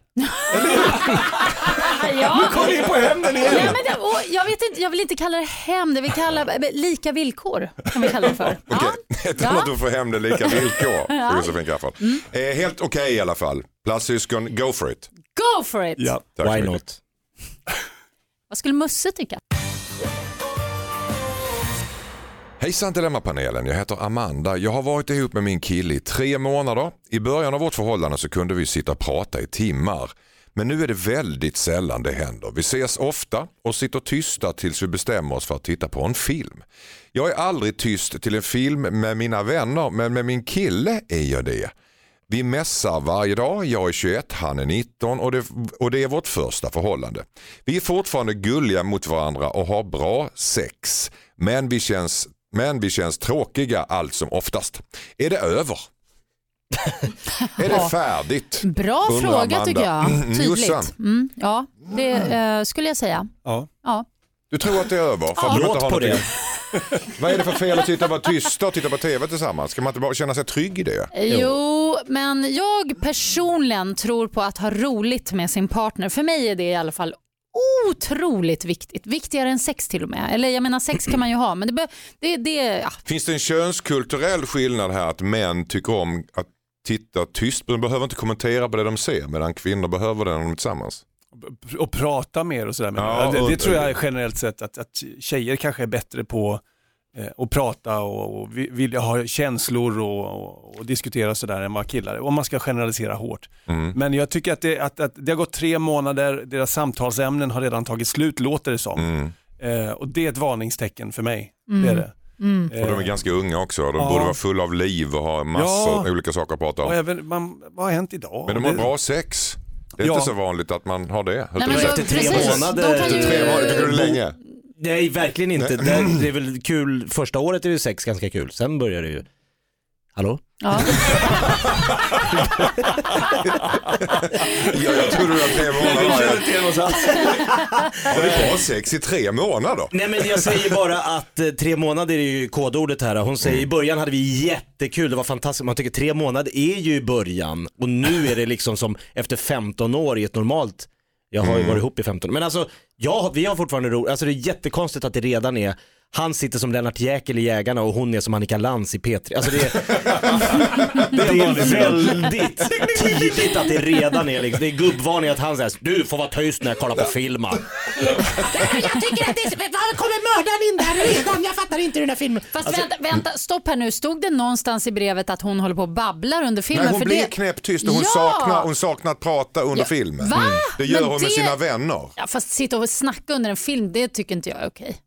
ja. Kom in på hämnden igen. Nej, men det, och jag, vet inte, jag vill inte kalla det hem, det vill kalla det lika villkor. Kan vi kalla det för. Ja. Okej, ett Ja. annat ord för hem det lika villkor för Josefin Crafoord. Eh, helt okej i alla fall. Plastsyskon, go for it. Go for it! Ja. Tack så Why mycket. not? Vad skulle Musse tycka? Hejsan Dilemmapanelen, jag heter Amanda. Jag har varit ihop med min kille i tre månader. I början av vårt förhållande så kunde vi sitta och prata i timmar. Men nu är det väldigt sällan det händer. Vi ses ofta och sitter tysta tills vi bestämmer oss för att titta på en film. Jag är aldrig tyst till en film med mina vänner, men med min kille är jag det. Vi mässar varje dag, jag är tjugoett, han är nitton och det, och det är vårt första förhållande. Vi är fortfarande gulliga mot varandra och har bra sex, men vi känns, men vi känns tråkiga allt som oftast. Är det över? Är det färdigt? Bra Undrar fråga Amanda. tycker jag. Mm, Jossan. Tydligt. Mm, ja, det eh, skulle jag säga. Ja. Ja. Du tror att det är över? För att du Låt inte har på det. någonting- Vad är det för fel att sitta och vara tysta och titta på tv tillsammans? Ska man inte bara känna sig trygg i det? Jo, men jag personligen tror på att ha roligt med sin partner. För mig är det i alla fall otroligt viktigt. Viktigare än sex till och med. Eller jag menar sex kan man ju ha, men det, be- det, det ja. Finns det en könskulturell skillnad här att män tycker om att titta tyst? De behöver inte kommentera på det de ser medan kvinnor behöver det när de är tillsammans. Och prata mer och sådär. Men Ja, det, och- det tror jag är generellt sett att, att tjejer kanske är bättre på eh, att prata och, och vi- vilja ha känslor och, och, och diskutera sådär än vad killar är. Om man ska generalisera hårt. Mm. Men jag tycker att det, att, att det har gått tre månader, deras samtalsämnen har redan tagit slut, låter det som. Mm. Eh, och det är ett varningstecken för mig. Det är det. Eh, Och de är ganska unga också. De Ja. borde vara fulla av liv och ha massor Ja. olika saker att prata och om. även, man, vad har hänt idag? Men de har Det- bra sex. Det är Ja. inte så vanligt att man har det. Nej, Utan men det- efter tre precis. månader- De kan ju- Tre månader, tycker du det är länge? Nej, verkligen inte. Det, det är väl kul, första året är ju sex ganska kul, sen börjar det ju... Hallå? Ja. Ja, jag tror du har tre månader. Har du bra sex i tre månader? Nej, men jag säger bara att eh, tre månader är ju kodordet här. Hon säger i början hade vi jättekul, det var fantastiskt. Man tycker tre månader är ju i början och nu är det liksom som efter femton år i ett normalt. Jag har ju varit ihop i femton år. Men alltså, ja, vi har fortfarande ro. Alltså det är jättekonstigt att det redan är, han sitter som Lennart Jäkel i Jägarna och hon är som Annika Lantz i P tre. Alltså det är, det är väldigt tidigt att det redan är liksom, det är gubbvarning att han säger du får vara tyst när jag kollar på filmen. Jag tycker att det är... Var kommer mördaren in där redan? Jag fattar inte den här filmen. Fast Alltså- vänta, vänta, stopp här nu. Stod det någonstans i brevet att hon håller på och babblar under filmen? Nej, hon För blir det... knäpptyst och hon, Ja! saknar, hon saknar att prata under Ja. filmen. Va? Det gör Men hon med det- sina vänner. Ja, fast sitta och snacka under en film, det tycker inte jag är okej.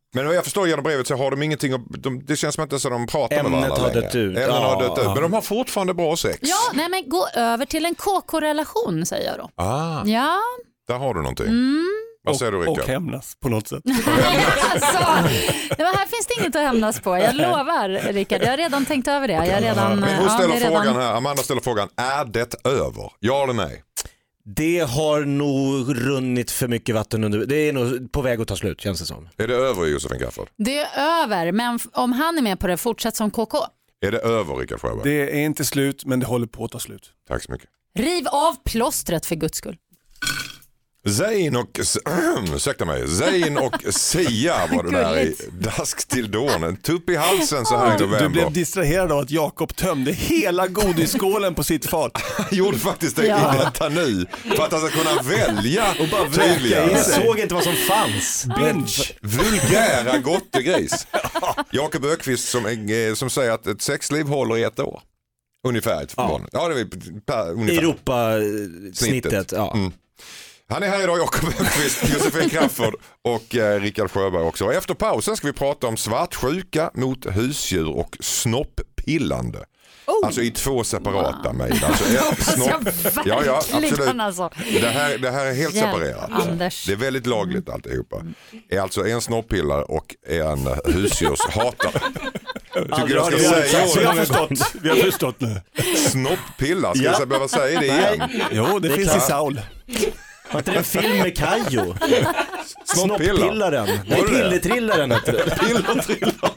Men vad jag förstår genom brevet så har de ingenting att, de, det känns som att de pratar Ämnet med varandra har dött ut. Ämnet Ja, har dött ut. ja. Men de har fortfarande bra sex. Ja, nej men gå över till en K K-relation säger jag då. Ah, Ja. där har du någonting. Mm. Vad säger du, Och Rickard? hämnas på något sätt. alltså, det var, här finns det inget att hämnas på. Jag lovar, Rickard. Jag har redan tänkt över det. Jag har redan, Men hon ja, ställer det är frågan redan... här, Amanda ställer frågan, är det över? Ja eller nej? Det har nog runnit för mycket vatten under. Det är nog på väg att ta slut, känns det som. Är det över, Josefin Gafford? Det är över, men f- om han är med på det, fortsätt som K K. Är det över, Rickard Sjöberg? Det är inte slut, men det håller på att ta slut. Tack så mycket. Riv av plåstret för guds skull. Zayn och, ursäkta mig, Zayn och Sia var det där i Dask till dawn. En tupp i halsen så här i Du, du november. blev distraherad av att Jakob tömde hela godisskålen på sitt fat. Han gjorde faktiskt det Ja. i detta nu för att han ska kunna välja Och bara vräka tydligare. i Jag sig. såg inte vad som fanns. Binge. Vulgära gottegris. Jakob Ökvist som, eh, som säger att ett sexliv håller i ett år. Ungefär ett Ja. barn. Ja, det är per, ungefär. Europa-snittet. Ja. Mm. Han är här idag, Jakob Ökvist, Josefin Crafoord och eh, Rickard Sjöberg också. Och efter pausen ska vi prata om svartsjuka mot husdjur och snopppillande. Oh. Alltså i två separata mejl. Alltså ett snopp... Alltså, Ja, ja, verkligen absolut. alltså. Det här, det här är helt Hjälp, separerat. Anders. Det är väldigt lagligt alltihopa. Är alltså en snopppillare och en husdjurshatare. Tycker jag ska det varit säga Vi har ordet förstått, vi har förstått nu. snopppillar. Ska Ja. jag behöva säga det igen? Jo, det, Det är finns klart. i Saul. Var inte det en film med Kajo? Snopppillar. Snopppillaren. Nej, Var det det? Pillertrillaren heter det. Pillertrillar.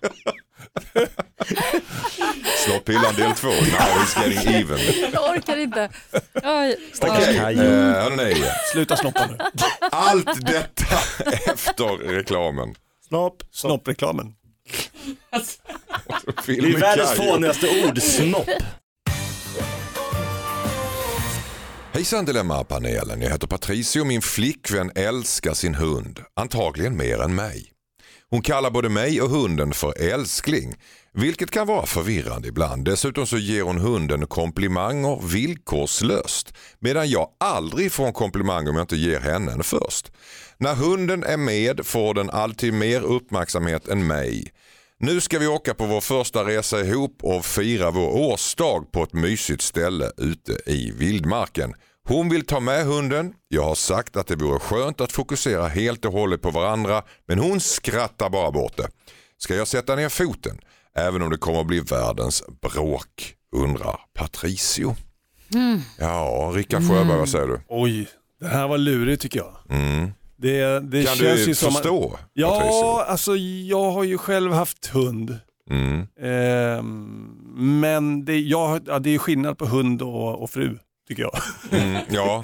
Snopppillan del två. Now it's getting even. Jag orkar inte. Oj. Okej, eh, Kajo. Mm. hörni. Sluta snoppa nu. Allt detta efter reklamen. Snopp. Snoppreklamen. Det är världens fånigaste ord, snopp. Hejsan Dilemma-panelen, jag heter Patricio och min flickvän älskar sin hund, antagligen mer än mig. Hon kallar både mig och hunden för älskling, vilket kan vara förvirrande ibland. Dessutom så ger hon hunden komplimanger villkorslöst, medan jag aldrig får en komplimang om jag inte ger henne en först. När hunden är med får den alltid mer uppmärksamhet än mig. Nu ska vi åka på vår första resa ihop och fira vår årsdag på ett mysigt ställe ute i vildmarken. Hon vill ta med hunden. Jag har sagt att det vore skönt att fokusera helt och hållet på varandra, men hon skrattar bara bort det. Ska jag sätta ner foten? Även om det kommer att bli världens bråk, undrar Patricio. Mm. Ja, Rickard Sjöberg, vad säger du? Oj, det här var lurigt tycker jag. Mm. Det, det Kan känns du ju som förstå, att, Ja, Patricio? alltså jag har ju själv haft hund. Mm. Ehm, men det, jag, ja, det är skillnad på hund och, och fru, tycker jag. Mm, ja,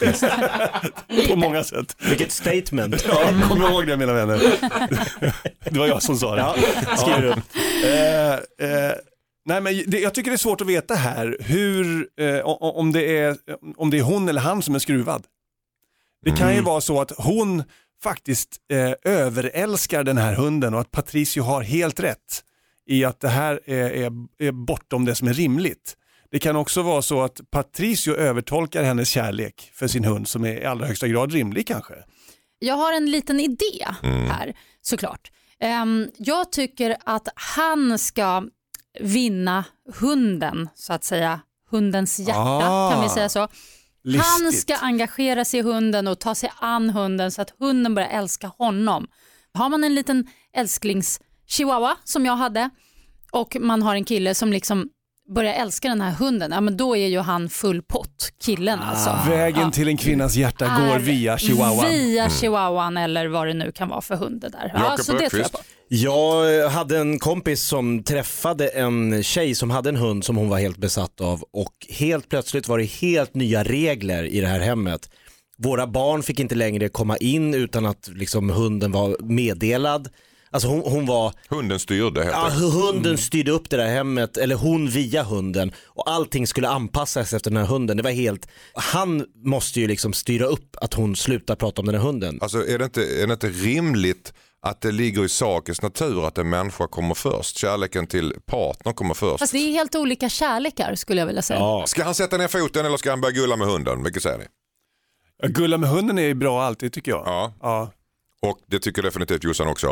På många sätt. Vilket statement. Ja, kom ihåg det mina vänner. Det var jag som sa det. Ja, skriver upp. Eh, eh, nej, men det, jag tycker det är svårt att veta här hur, eh, om, det är, om det är hon eller han som är skruvad. Det kan ju Mm. vara så att hon faktiskt eh, överälskar den här hunden och att Patricio har helt rätt i att det här är, är, är bortom det som är rimligt. Det kan också vara så att Patricio övertolkar hennes kärlek för sin hund som är i allra högsta grad rimlig kanske. Jag har en liten idé här, såklart. Um, jag tycker att han ska vinna hunden, så att säga. Hundens hjärta, Ah. kan vi säga så. Listigt. Han ska engagera sig i hunden och ta sig an hunden så att hunden börjar älska honom. Har man en liten älsklings chihuahua som jag hade och man har en kille som liksom börjar älska den här hunden, ja, men då är ju han full pott, killen alltså. Vägen Ja. till en kvinnas hjärta går Är via chihuahuan. Via chihuahuan eller vad det nu kan vara för hund det där. Ja, Jakob så det tror jag Öqvist. på. Jag hade en kompis som träffade en tjej som hade en hund som hon var helt besatt av, och helt plötsligt var det helt nya regler i det här hemmet. Våra barn fick inte längre komma in utan att liksom hunden var meddelad. Alltså hon, hon var... hunden styrde helt Ja, enkelt. hunden styrde upp det där hemmet, eller hon via hunden, och allting skulle anpassas efter den här hunden. Det var helt, han måste ju liksom styra upp att hon slutar prata om den här hunden. Alltså är det, inte, är det inte rimligt att det ligger i sakens natur att en människa kommer först? Kärleken till partner kommer först. Fast det är helt olika kärlekar skulle jag vilja säga. Ja. Ska han sätta ner foten eller ska han börja gulla med hunden? Vilket säger ni? Ja, gulla med hunden är ju bra alltid tycker jag. Ja. Ja. Och det tycker definitivt Jossan också.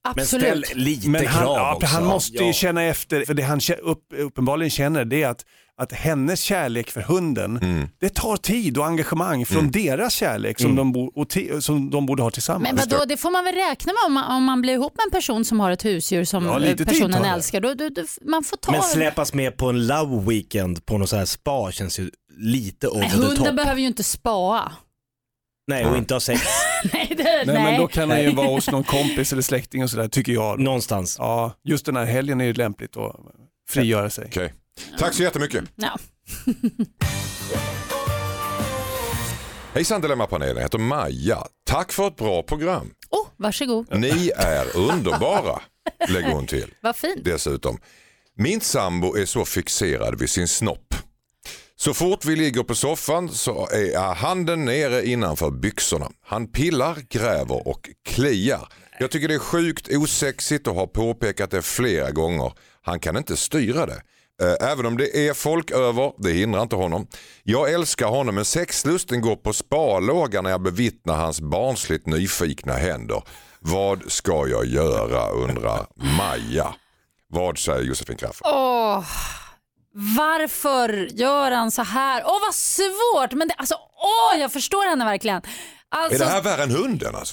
Absolut. Men ställ lite Men han, krav ja, också. han måste ju Ja. känna efter, för det han kä- upp, uppenbarligen känner det är att, att hennes kärlek för hunden, Mm. det tar tid och engagemang från Mm. deras kärlek som, de bo, och ti- som de borde ha tillsammans. Men vadå, det får man väl räkna med om man, om man blir ihop med en person som har ett husdjur som Ja, lite tid personen tar det. älskar. Då, då, då, man får ta... Men släpas med på en love weekend på något så här spa känns ju lite over Nej, the hunden top. behöver ju inte spaa. Nej, och inte ha sex nej, det, Nej, nej. men då kan han ju vara hos någon kompis eller släkting och sådär, tycker jag. någonstans. Ja, just den här helgen är ju lämpligt att frigöra sig. Okej. Tack så jättemycket. Ja. Hejsan Dilemmapanelen, jag heter Maja. Tack för ett bra program. Oh, varsågod. Ni är underbara, lägger hon till. Vad fint. Dessutom. Min sambo är så fixerad vid sin snopp. Så fort vi ligger på soffan så är handen nere innanför byxorna. Han pillar, gräver och kliar. Jag tycker det är sjukt osexigt och har påpekat det flera gånger. Han kan inte styra det. Även om det är folk över, det hindrar inte honom. Jag älskar honom, men sexlusten går på sparlåga när jag bevittnar hans barnsligt nyfikna händer. Vad ska jag göra, undrar Maja. Vad säger Josefin Crafoord? Åh, varför gör han så här? Åh, vad svårt. Men det, alltså, åh, jag förstår henne verkligen. Alltså, Är det här värre än hunden alltså?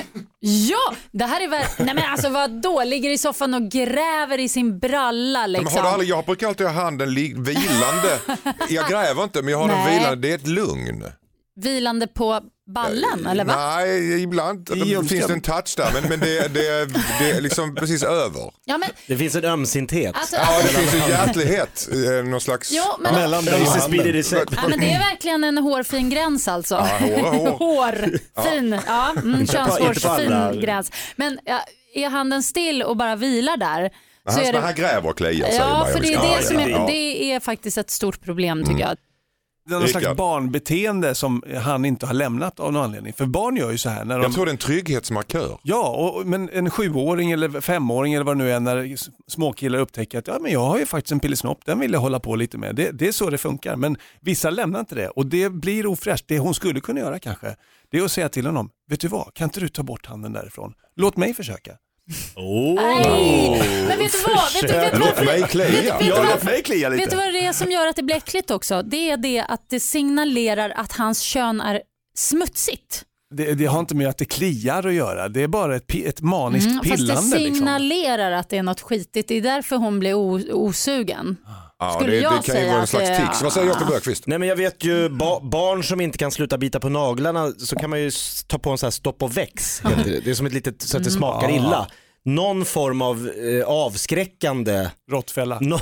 ja, det här är värre. Nej men alltså vadå? Ligger i soffan och gräver i sin bralla liksom. Men har du aldrig, jag brukar alltid ha handen li- vilande. Jag gräver inte, men jag har den Nej. vilande. Det är ett lugn. Vilande på ballen, eller va? Nej, ibland I det ljumsken. finns det en touch där. Men, men det, det, det är liksom precis över. Ja, men, Det finns en ömsinthet. alltså, Ja, det finns ju hjärtlighet. eh, Någon slags... jo, men, Mellan dig och Mister handen. Speedy recept. ja, men det är verkligen en hårfin gräns alltså. Ja, hår är hår. Hårfin, ja, mm, Inte på- inte på alla. könshårsfin gräns. Men ja, är handen still och bara vilar där Men så han, är det... han gräver och kliar, säger Ja, Maja. för det är Ja, det som är, ja. det är faktiskt ett stort problem tycker jag. Det är någon slags Rickard. barnbeteende som han inte har lämnat av någon anledning. För barn gör ju så här. När de... Jag tror det är en trygghetsmarkör. Ja, och, men en sjuåring eller femåring eller vad det nu är när s- småkillar upptäcker att ja, men jag har ju faktiskt en pillesnopp, den vill jag hålla på lite med. Det, det är så det funkar, men vissa lämnar inte det och det blir ofräscht. Det hon skulle kunna göra kanske, det är att säga till honom, vet du vad, kan inte du ta bort handen därifrån? Låt mig försöka. Oh. Nej, men vet du vad? Vet du, vet du Låt vad? mig klia. vet du Ja, vad- låt mig klia lite. Vet du vad det är som gör att det blir äckligt också? Det är det att det signalerar att hans kön är smutsigt. Det, det har inte med att det kliar att göra, det är bara ett, pi- ett maniskt Mm, fast det pillande. Liksom. signalerar att det är något skitigt. Det är därför hon blir o- osugen. Ja, Skulle det, jag det kan ju säga vara en att slags det- tics. Vad säger Jakob Öqvist? Nej, men jag vet ju ba- barn som inte kan sluta bita på naglarna, så kan man ju s- ta på en sån här stopp och väx. heter det. Det är som ett litet, så att det smakar illa. Någon form av eh, avskräckande. Råttfälla. Nå-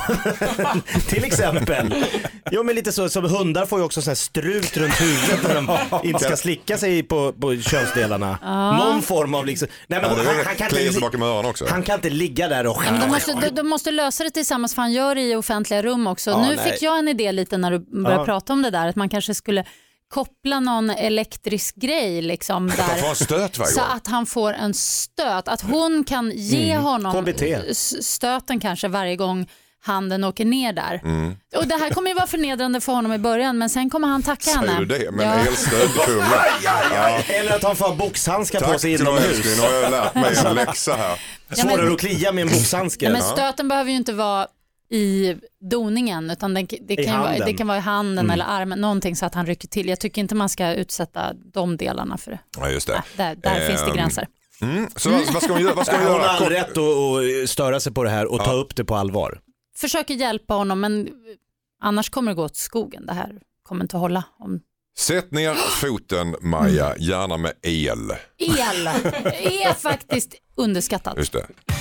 till exempel. Jo, men lite så, som hundar får ju också så här strut runt huvudet när de inte ska slicka sig på, på könsdelarna. Någon form av liksom. Nej, men Ja, det han, är han, kan kliar sig inte, bakom öronen också. han kan inte ligga där och... Ja, men de, måste, de, de måste lösa det tillsammans för han gör det i offentliga rum också. Ja, nu nej. fick jag en idé lite när du började Ja. prata om det där. Att man kanske skulle koppla någon elektrisk grej liksom Han får där. en stöt varje Så gång. att han får en stöt. Att hon kan ge honom K B T. s- stöten kanske varje gång handen åker ner där. Och det här kommer ju vara förnedrande för honom i början, men sen kommer han tacka henne. Säger du det? Men Ja. elstöd i pungen. Ja. Eller att han får ha boxhandskar på Tack sig till de inomhus. älskling, nu har jag lärt mig en läxa här. Svårare att klia med en boxhandske. Ja, men stöten behöver ju inte vara i doningen utan den, det, kan ju vara, handen. det kan vara i handen eller armen, någonting så att han rycker till. Jag tycker inte man ska utsätta de delarna för det. Ja, just det. Nej, där där finns det Ehm, gränser. Mm. Så vad, vad ska hon göra? Vad ska hon Hon har göra? all Kort- rätt att, att störa sig på det här och ta upp det på allvar. Försöker hjälpa honom men annars kommer det gå åt skogen. Det här kommer inte att hålla. Om... Sätt ner foten, Maja, gärna med el. El är faktiskt underskattat. Just det.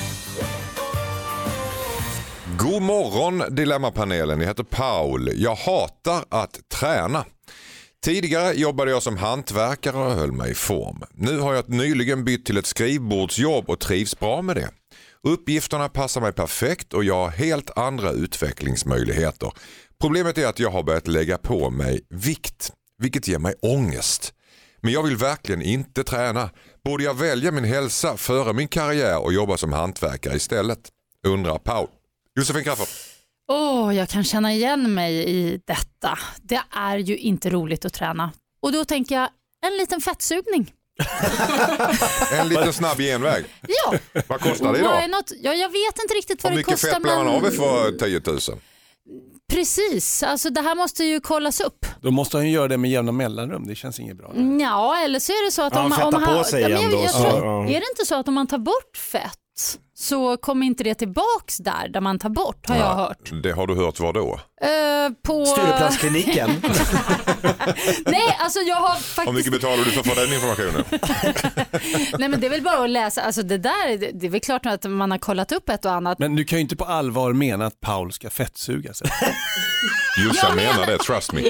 God morgon Dilemmapanelen, jag heter Paul. Jag hatar att träna. Tidigare jobbade jag som hantverkare och höll mig i form. Nu har jag nyligen bytt till ett skrivbordsjobb och trivs bra med det. Uppgifterna passar mig perfekt och jag har helt andra utvecklingsmöjligheter. Problemet är att jag har börjat lägga på mig vikt, vilket ger mig ångest. Men jag vill verkligen inte träna. Borde jag välja min hälsa före min karriär och jobba som hantverkare istället? Undrar Paul. Josefin Crafoord. Åh, jag kan känna igen mig i detta. Det är ju inte roligt att träna. Och då tänker jag, en liten fettsugning. En liten snabb genväg. Ja. Vad kostar det då? Why not? Ja, jag vet inte riktigt vad Hur det mycket kostar. fett blir man men... av för tio tusen? Precis, alltså det här måste ju kollas upp. Då måste han ju göra det med jämna mellanrum, det känns inget bra. Ja, eller så är det så att Ja, om, fetta om på han... sig ja, men igen jag, då, jag så- tror, ja. Är det inte så att om man tar bort fett så kommer inte det tillbaks där, där man tar bort, har jag hört. Det har du hört vad då? Uh, på... Stureplanskliniken. Nej, alltså jag har Hur faktiskt... mycket betalar du för, för den informationen? Nej, men det är väl bara att läsa, alltså det där, det, det är väl klart att man har kollat upp ett och annat. Men du kan ju inte på allvar mena att Paul ska fettsuga sig. Just jag menar det, trust me.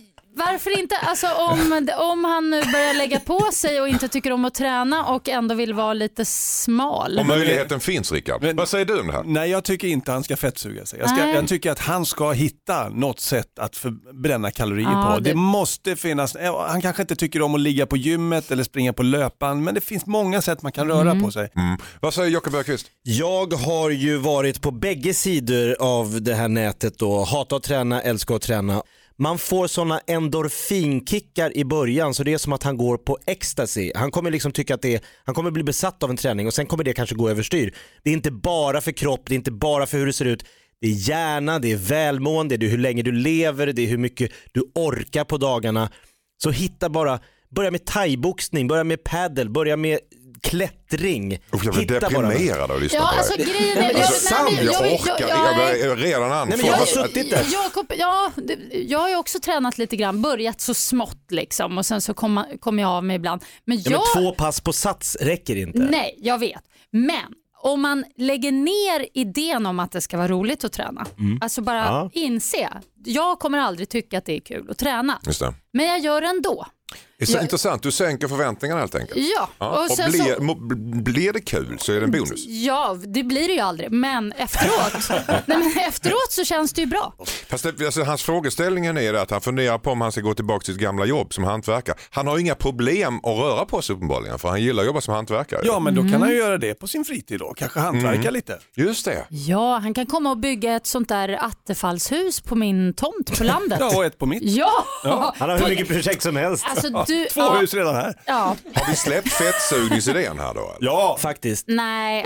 Varför inte? Alltså om, om han nu börjar lägga på sig och inte tycker om att träna och ändå vill vara lite smal. Om möjligheten finns, Rickard. Men- Vad säger du om det här? Nej, jag tycker inte han ska fettsuga sig. Jag, ska, Nej. jag tycker att han ska hitta något sätt att förbränna kalorier Ja, på. Det... det- måste finnas, han kanske inte tycker om att ligga på gymmet eller springa på löpan, men det finns många sätt man kan röra på sig. Mm. Vad säger Jocke Bergqvist? Jag har ju varit på bägge sidor av det här nätet då. Hata att träna, älska att träna. Man får såna endorfinkickar i början så det är som att han går på ecstasy. Han kommer liksom tycka att det är, han kommer bli besatt av en träning och sen kommer det kanske gå överstyr. Det är inte bara för kropp, det är inte bara för hur det ser ut. Det är hjärna, det är välmående, det är hur länge du lever, det är hur mycket du orkar på dagarna. Så hitta bara, börja med thaiboxning, börja med paddle, börja med klättring. Usch, jag blir Hitta bara. deprimerad av att lyssna Ja, på alltså det. grejen är... Alltså, jag- sant, nej, jag men- orkar. jag- Jag jag- börjar redan Nej, men andfådd. jag har Att- suttit där. Jakob, ja, det- jag har ju också tränat lite grann, börjat så smått liksom och sen så kommer kom jag av mig ibland. Men Ja, jag... men två pass på sats räcker inte. Nej, jag vet. Men om man lägger ner idén om att det ska vara roligt att träna, alltså bara Ja. inse, jag kommer aldrig tycka att det är kul att träna, Just det. men jag gör det ändå. Det är så Jag- intressant, du sänker förväntningarna helt enkelt. Ja, Ja, och och sen blir, så... må- blir det kul så är det en bonus. Ja, det blir det ju aldrig, men efteråt, nej, men efteråt så känns det ju bra. Fast det, alltså, hans frågeställningen är det att han funderar på om han ska gå tillbaka till sitt gamla jobb som hantverkare. Han har inga problem att röra på sig uppenbarligen för han gillar att jobba som hantverkare. Ja, men då kan han ju göra det på sin fritid då. Kanske hantverka lite. Just det. Ja, han kan komma och bygga ett sånt där attefallshus på min tomt på landet. Ja, och ett på mitt. Ja! Han har hur mycket projekt som helst. Alltså, du, Två ja, hus redan här. ja, Har vi släppt fettsugningsidén här då? eller? Ja, Faktiskt. nej.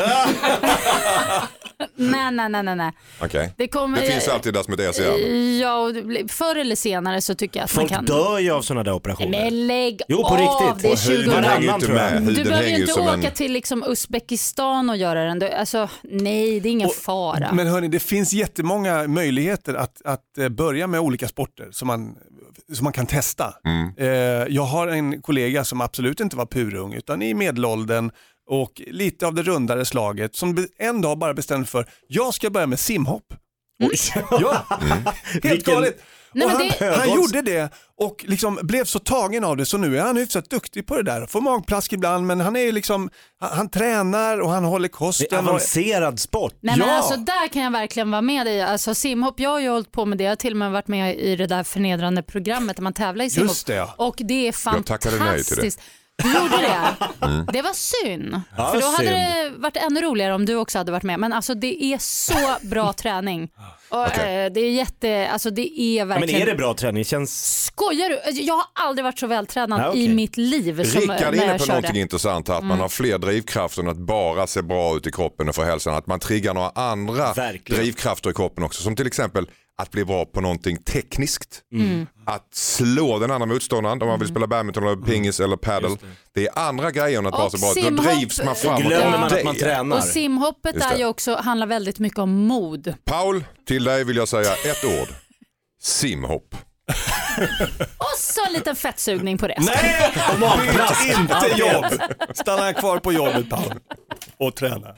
nej, nej, nej, nej, nej. Okej. Det, kommer, Det finns alltid där som ett S igen. Ja, och det blir- förr eller senare så tycker jag att Folk man kan... dör ju av sådana där operationer. Men lägg Jo, på av, riktigt. det är Och huden tjugo Varannan, hänger ju inte tror jag. med. Du Huden behöver ju hänger ju inte som åka en... till liksom Uzbekistan och göra den. Du- Alltså, nej, det är ingen fara. men hörni, det finns jättemånga möjligheter att, att eh, börja med olika sporter som man, som man kan testa. Eh, jag har en kollega som absolut inte var purung utan i medelåldern och lite av det rundare slaget som be- en dag bara bestämde för jag ska börja med simhopp. Ja, helt Vilken- galet. Nej, Och men han, det- han gjorde det och liksom blev så tagen av det så nu är han hyfsat duktig på det där. Får magplask ibland men han är ju liksom, han, han tränar och han håller Det är kosten. Och, avancerad sport. Nej, men Ja. alltså, där kan jag verkligen vara med dig. Alltså, simhopp, jag har ju hållit på med det. Jag har till och med varit med i det där förnedrande programmet där man tävlar i simhopp. Just det, ja. Och det är fantastiskt. tackade nej till det. Du gjorde det? Det var synd. Ja, För då hade synd. det varit ännu roligare om du också hade varit med. Men alltså det är så bra träning. Och, Okej. eh, det är jätte, alltså det är Ja, men verkligen... är det bra träning? Känns... Skojar du? Alltså, jag har aldrig varit så vältränad Ja, okej. i mitt liv som Rickard är när inne jag på körde. någonting intressant här, att man har fler drivkrafter än att bara se bra ut i kroppen och få hälsan. Att man triggar några andra Verkligen. drivkrafter i kroppen också. Som till exempel att bli bra på någonting tekniskt. Mm. Att slå den andra motståndaren om man vill spela badminton eller pingis eller paddle. Det. är andra grejer än att vara Och så bra. Då simhopp- drivs man framåt. Glömmer av man det. att man tränar. Och simhoppet Just är det. ju också, handlar väldigt mycket om mod. Paul, till dig vill jag säga ett ord. Simhopp. Och så en liten fettsugning på det. Nej, byt inte jobb. Stanna kvar på jobbet Paul och träna.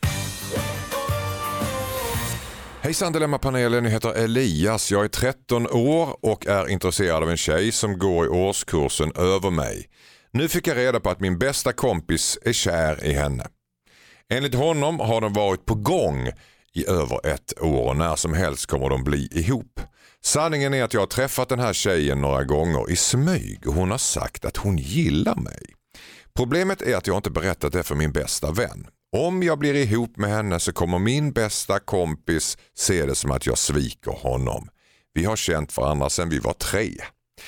Hejsan Dilemma-panelen, jag heter Elias. Jag är tretton år och är intresserad av en tjej som går i årskursen över mig. Nu fick jag reda på att min bästa kompis är kär i henne. Enligt honom har de varit på gång i över ett år och när som helst kommer de bli ihop. Sanningen är att jag har träffat den här tjejen några gånger i smyg och hon har sagt att hon gillar mig. Problemet är att jag inte berättat det för min bästa vän. Om jag blir ihop med henne så kommer min bästa kompis se det som att jag sviker honom. Vi har känt varandra sedan vi var tre.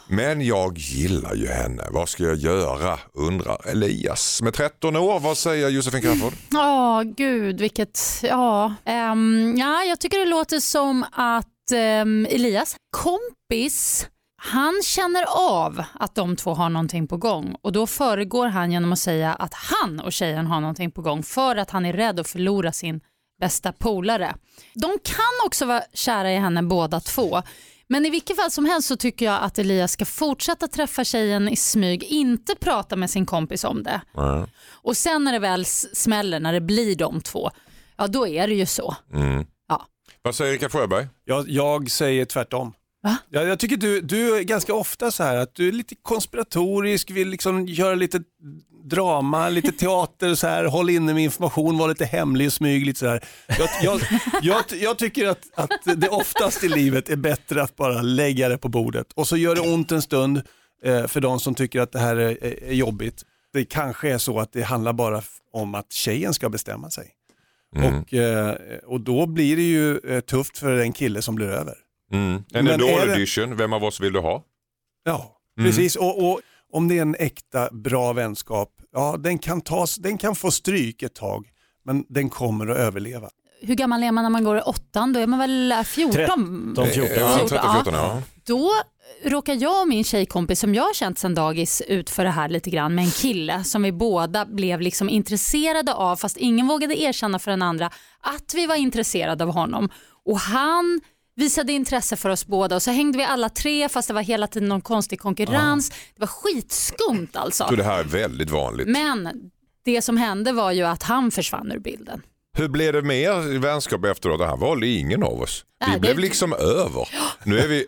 Men jag gillar ju henne. Vad ska jag göra? Undrar Elias. Med tretton år, vad säger Josefin Crafoord? Ja, oh, gud vilket, ja. Um, ja, jag tycker det låter som att um, Elias kompis, han känner av att de två har någonting på gång och då föregår han genom att säga att han och tjejen har någonting på gång för att han är rädd att förlora sin bästa polare. De kan också vara kära i henne båda två. Men i vilket fall som helst så tycker jag att Elias ska fortsätta träffa tjejen i smyg, inte prata med sin kompis om det. Mm. Och sen när det väl smäller, när det blir de två, ja då är det ju så. Mm. Ja. Vad säger Rickard Sjöberg? Jag, jag säger tvärtom. Va? Jag, jag tycker du, du är ganska ofta så här att du är lite konspiratorisk, vill liksom göra lite drama, lite teater så här, håll inne med information, var lite hemlig och smyg lite så här. Jag, jag, jag, jag tycker att, att det oftast i livet är bättre att bara lägga det på bordet och så gör det ont en stund eh, för de som tycker att det här är, är jobbigt. Det kanske är så att det handlar bara om att tjejen ska bestämma sig. Mm. Och, eh, och då blir det ju eh, tufft för en kille som blir över. Mm. En Idol edition, vem av oss vill du ha? Ja, mm. precis. Och, och om det är en äkta bra vänskap, ja den kan, tas, den kan få stryk ett tag, men den kommer att överleva. Hur gammal är man när man går i åttan? Då är man väl fjorton? tretton, fjorton. Ja, tretton, fjorton, ja. Då råkar jag och min tjejkompis som jag har känt sedan dagis ut för det här lite grann med en kille som vi båda blev liksom intresserade av, fast ingen vågade erkänna för den andra att vi var intresserade av honom. Och han visade intresse för oss båda och så hängde vi alla tre fast det var hela tiden någon konstig konkurrens. Ja. Det var skitskumt alltså. Så det här är väldigt vanligt. Men det som hände var ju att han försvann ur bilden. Hur blev det mer vänskap efteråt? Det här valde ingen av oss. Vi Nej, blev det... liksom över. Nu är vi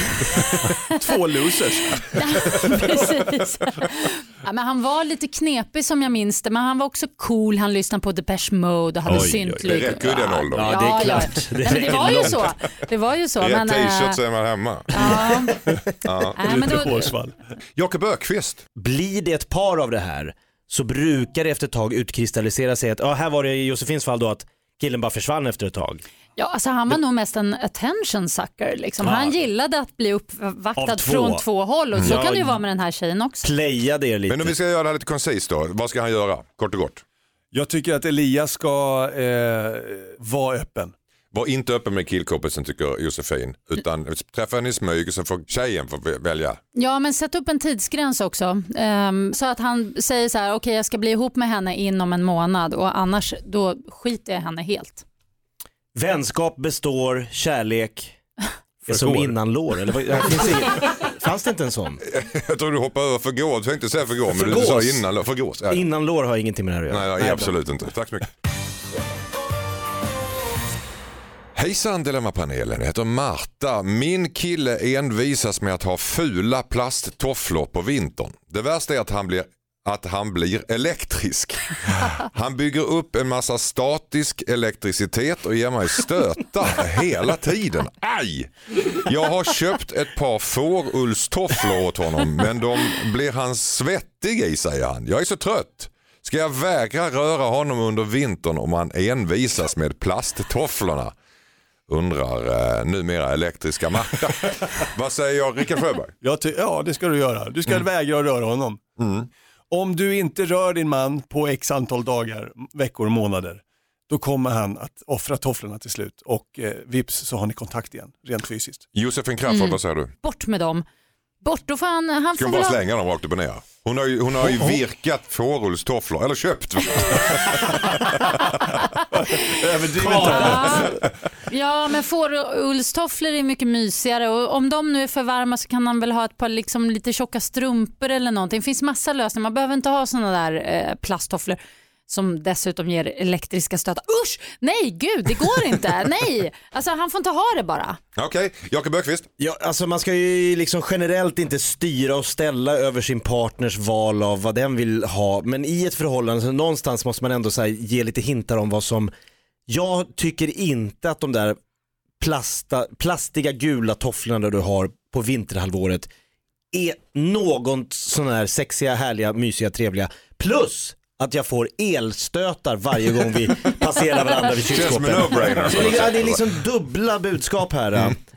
två losers. Precis. Ja, men han var lite knepig som jag minns det, men han var också cool. Han lyssnade på Depeche Mode och hade syntlyg. Det räcker ju den åldern. Ja, det är klart. Ja, det, Nej, det var ju så. Det var ju så. Det är men, t-shirt så är man hemma. Ja. Ja. Nej, men då... Jakob Ökvist. Blir det ett par av det här så brukar det efter ett tag utkristallisera sig att ja, här var det i Josefins fall då att killen bara försvann efter ett tag. Ja, alltså han var nog mest en attention sucker liksom. Ja. Han gillade att bli uppvaktad två. från två håll och så ja, kan det ju vara med den här tjejen också. Playade det lite. Men om vi ska göra det här lite koncis då, vad ska han göra? Kort och kort. Jag tycker att Elias ska eh, vara öppen. Var inte öppen med killkompisen tycker Josefin, utan träffa henne i smyg och så får tjejen får välja. Ja, men sätt upp en tidsgräns också. Um, så att han säger så här, okej okay, jag ska bli ihop med henne inom en månad och annars då skiter jag henne helt. Vänskap består, kärlek är som innan lår. Eller vad, det finns inget, fanns det inte en sån? Jag tror du hoppar över förgås, jag tänkte säga förgås, men du sa innan lår. Förgås, ja. Innan lår har ingenting med det här att göra. Nej, nej absolut inte. Tack så mycket. Hejsan Dilemma-panelen, jag heter Marta. Min kille envisas med att ha fula plasttofflor på vintern. Det värsta är att han blir, att han blir elektrisk. Han bygger upp en massa statisk elektricitet och ger mig stötar hela tiden. Aj! Jag har köpt ett par fårullstofflor åt honom, men de blir han svettig i, säger han. Jag är så trött. Ska jag vägra röra honom under vintern om han envisas med plasttofflorna? Undrar eh, numera elektriska Marta. Vad säger jag, Rickard Sjöberg? Jag ty- ja, det ska du göra. Du ska mm. vägra att röra honom. Mm. Om du inte rör din man på x antal dagar, veckor och månader, då kommer han att offra tofflorna till slut. Och eh, vips så har ni kontakt igen, rent fysiskt. Josefin Crafoord, mm. vad säger du? Bort med dem. Bort, då får han... han ska hon bara slänga dem rakt upp och ner? Hon har ju, hon har ju oh, oh. virkat fårullstofflor, eller köpt. ja. ja, men fårullstofflor är mycket mysigare. Och om de nu är för varma så kan han väl ha ett par liksom lite tjocka strumpor eller någonting. Det finns massa lösningar. Man behöver inte ha såna där eh, plasttofflor som dessutom ger elektriska stötar. Usch! Nej, gud, det går inte. Nej, alltså han får inte ha det bara. Okej, okay. Jakob Ökvist. Ja, alltså man ska ju liksom generellt inte styra och ställa över sin partners val av vad den vill ha. Men i ett förhållande så någonstans måste man ändå så här, ge lite hintar om vad som... Jag tycker inte att de där plasta, plastiga gula tofflorna du har på vinterhalvåret är något sån här sexiga, härliga, mysiga, trevliga. Plus att jag får elstötar varje gång vi passerar varandra vid kylskåpet. No-brainer. Så det är liksom dubbla budskap här. Mm.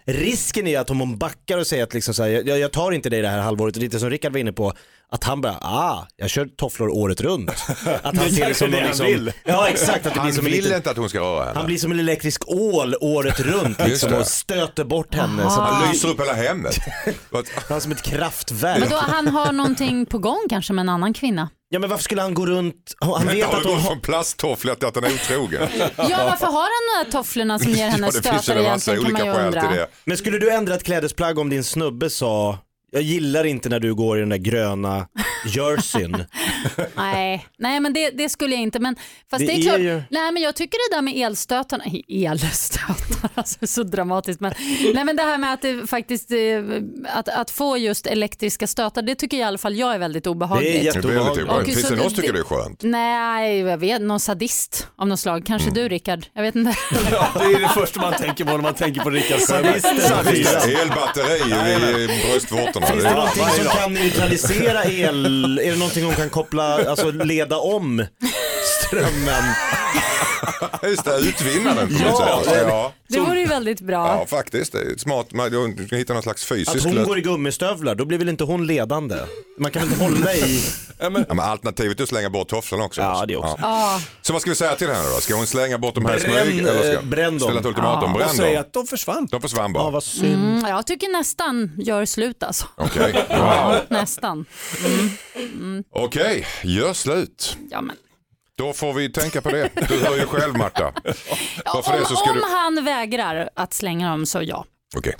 risken är att om hon backar och säger att liksom så här, jag, jag tar inte dig det här halvåret, och lite som Rickard var inne på, att han bara, ah, jag kör tofflor året runt. Att han ser det som någon liksom, vill. Ja, exakt. Att det han blir som vill lite, inte att hon ska röra henne. Han blir som en elektrisk ål året runt liksom, och stöter bort henne. Så han att, lyser upp hela hemmet. Han är som ett kraftverk. Men då han har någonting på gång kanske med en annan kvinna. Ja, men varför skulle han gå runt? Han men vet har att det hon gått har... från plasttofflor till att han är otrogen? Ja, varför har han de här tofflorna som ger henne ja, det finns stötar ju en massa egentligen, kan man olika ju skäl till undra. det. Men skulle du ändra ett klädesplagg om din snubbe sa, jag gillar inte när du går i den där gröna jerseyn? Nej, nej men det, det skulle jag inte. Men, fast Det det är är klart, ju- nej, men jag tycker det där med elstötarna, elstötar, alltså så dramatiskt. Men, nej, men det här med att, det faktiskt, eh, att, att få just elektriska stötar, det tycker jag i alla fall jag är väldigt obehagligt. Det är Det är väldigt jätteobehagligt. obehagligt. Och Finns så det någon det- som tycker det är skönt? Nej, jag vet, någon sadist av något slag. Kanske du Rickard, jag vet inte. Ja, det är det första man tänker på när man tänker på Rickard Sjöberg. Elbatteri i bröstvårtorna. Finns Det det är- någonting som kan neutralisera el? Är det någonting hon kan koppla, alltså leda om strömmen? Just det, utvinna den. Ja, ja, ja. Det vore ju väldigt bra. ja, faktiskt. Det är smart. Man, du kan hitta någon slags fysisk Att hon lösning. går i gummistövlar, då blir väl inte hon ledande? Man kan väl inte hålla i... Ja, men alternativet är att slänga bort tofflorna också. Ja, det också. Ja. Så vad ska vi säga till henne då? Ska hon slänga bort dem här i Bränn, smyg? Eller ska eh, bränn dem. ställa ett ultimatum? Och Bränn säga dem. att de försvann. De försvann bara. Ja, vad synd. Mm, jag tycker nästan gör slut alltså. Okej, Ja, wow. nästan. Okej, gör slut. Ja, men. Då får vi tänka på det. Du hör ju själv, Marta. Ja, Varför om det så ska om du... han vägrar att slänga dem så ja. Okej.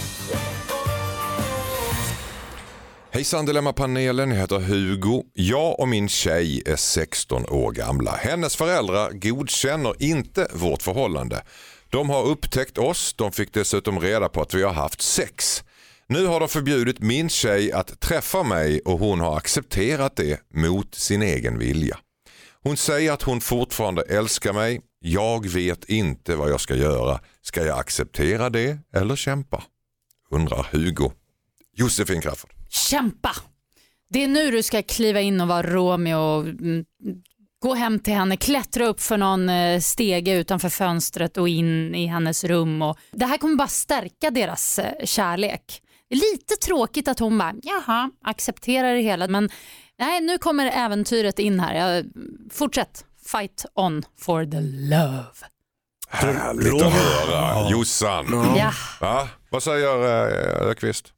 Hejsan Dilemma-panelen, jag heter Hugo. Jag och min tjej är sexton år gamla. Hennes föräldrar godkänner inte vårt förhållande. De har upptäckt oss, de fick dessutom reda på att vi har haft sex. Nu har de förbjudit min tjej att träffa mig och hon har accepterat det mot sin egen vilja. Hon säger att hon fortfarande älskar mig. Jag vet inte vad jag ska göra. Ska jag acceptera det eller kämpa? Undrar Hugo. Josefin Crafoord. Kämpa! Det är nu du ska kliva in och vara Romeo och mm, gå hem till henne, klättra upp för någon eh, stege utanför fönstret och in i hennes rum. Och det här kommer bara stärka deras eh, kärlek. Det är lite tråkigt att hon bara, jaha, accepterar det hela. Men nej, nu kommer äventyret in här. Jag, fortsätt, fight on for the love. Härligt att höra. Jossan. Ja. Va? Vad säger eh, Öqvist?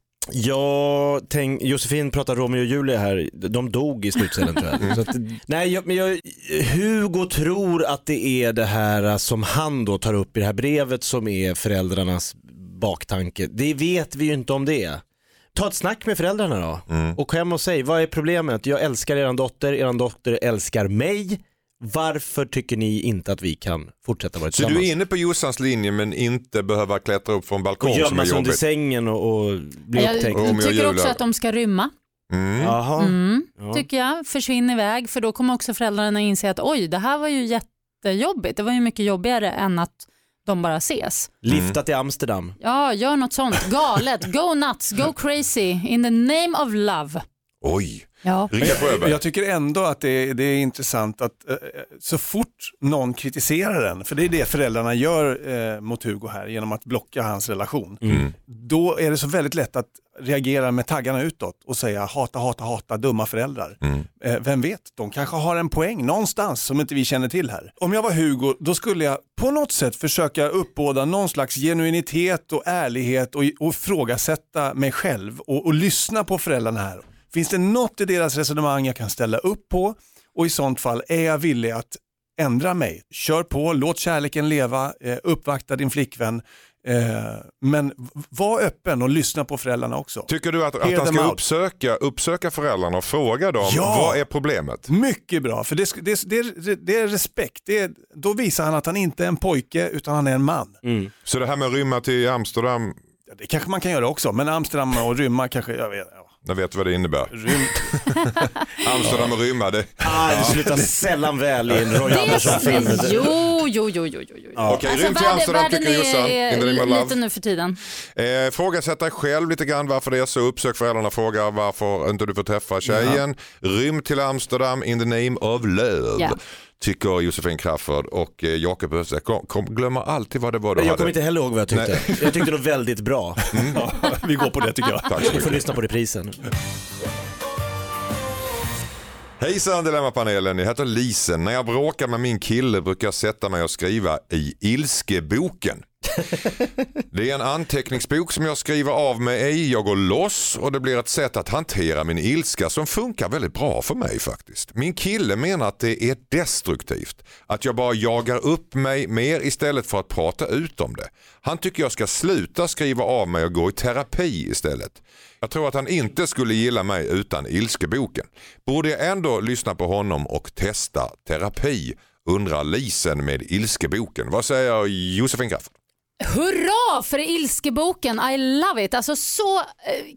Jag tänk, Josefin pratar Romeo och Julia här, de dog i slutscenen tror jag. Så att, nej, jag, men jag, Hugo tror att det är det här som han då tar upp i det här brevet som är föräldrarnas baktanke. Det vet vi ju inte om det. Ta ett snack med föräldrarna då mm. och hem och säg, vad är problemet? Jag älskar eran dotter, eran dotter älskar mig. Varför tycker ni inte att vi kan fortsätta vara Så tillsammans? du är inne på Jossans linje men inte behöva klättra upp från balkong och som är gömma sig under jobbigt? sängen och, och bli Jag upptäckt. Romeo och tycker Julia. också att de ska rymma. Mm. Jaha. Mm, Ja. tycker jag. Försvinn iväg, för då kommer också föräldrarna inse att oj, det här var ju jättejobbigt. Det var ju mycket jobbigare än att de bara ses. Lifta till Amsterdam. Ja, gör något sånt. Galet. Go nuts, go crazy in the name of love. Oj. Ja. Rickard Sjöberg. Jag tycker ändå att det är, det är intressant att eh, så fort någon kritiserar den, för det är det föräldrarna gör eh, mot Hugo här genom att blocka hans relation, Mm. då är det så väldigt lätt att reagera med taggarna utåt och säga hata, hata, hata, dumma föräldrar. Mm. Eh, vem vet, de kanske har en poäng någonstans som inte vi känner till här. Om jag var Hugo, då skulle jag på något sätt försöka uppbåda någon slags genuinitet och ärlighet och, och ifrågasätta mig själv och, och lyssna på föräldrarna här. Finns det något i deras resonemang jag kan ställa upp på? Och i sånt fall är jag villig att ändra mig. Kör på, låt kärleken leva, eh, uppvakta din flickvän. Eh, men var öppen och lyssna på föräldrarna också. Tycker du att, att Hear han them ska out. uppsöka, uppsöka föräldrarna och fråga dem Ja. vad är problemet? Mycket bra, för det, det, det, det är respekt. Det är, då visar han att han inte är en pojke utan han är en man. Mm. Så det här med att rymma till Amsterdam, Ja, det kanske man kan göra också, men Amsterdam och rymma kanske, jag vet, ja. jag vet vad det innebär. Rym, Amsterdam och rymma, det... Ah, det slutar sällan väl i en Roy Det Andersson-film. är, jo, jo, jo, jo, jo. jo. Okej, rym till världen- Amsterdam världen tycker Jossan. är In the name of lite love. nu för tiden. Eh, frågasätt dig själv lite grann varför det är så. Uppsök föräldrarna, fråga varför inte du får träffa tjejen. Rym till Amsterdam in the name of love. Ja. tycker Josefin Crafoord och eh, Jakob Öse. Kom, kom, glömmer alltid vad det var du Jag hade. kommer inte heller ihåg vad jag tyckte. Nej. Jag tyckte det var väldigt bra. Mm. Ja, vi går på det tycker jag. Tack så Vi får mycket. lyssna på reprisen. Hejsan Dilemmapanelen, jag heter Lisen. När jag bråkar med min kille brukar jag sätta mig och skriva i ilskeboken. Det är en anteckningsbok som jag skriver av mig i, jag går loss och det blir ett sätt att hantera min ilska som funkar väldigt bra för mig faktiskt. Min kille menar att det är destruktivt, att jag bara jagar upp mig mer istället för att prata ut om det. Han tycker jag ska sluta skriva av mig och gå i terapi istället. Jag tror att han inte skulle gilla mig utan ilskeboken. Borde jag ändå lyssna på honom och testa terapi? Undrar Lisen med ilskeboken. Vad säger Josefin Crafoord? Hurra för ilskeboken, I love it. Alltså så eh,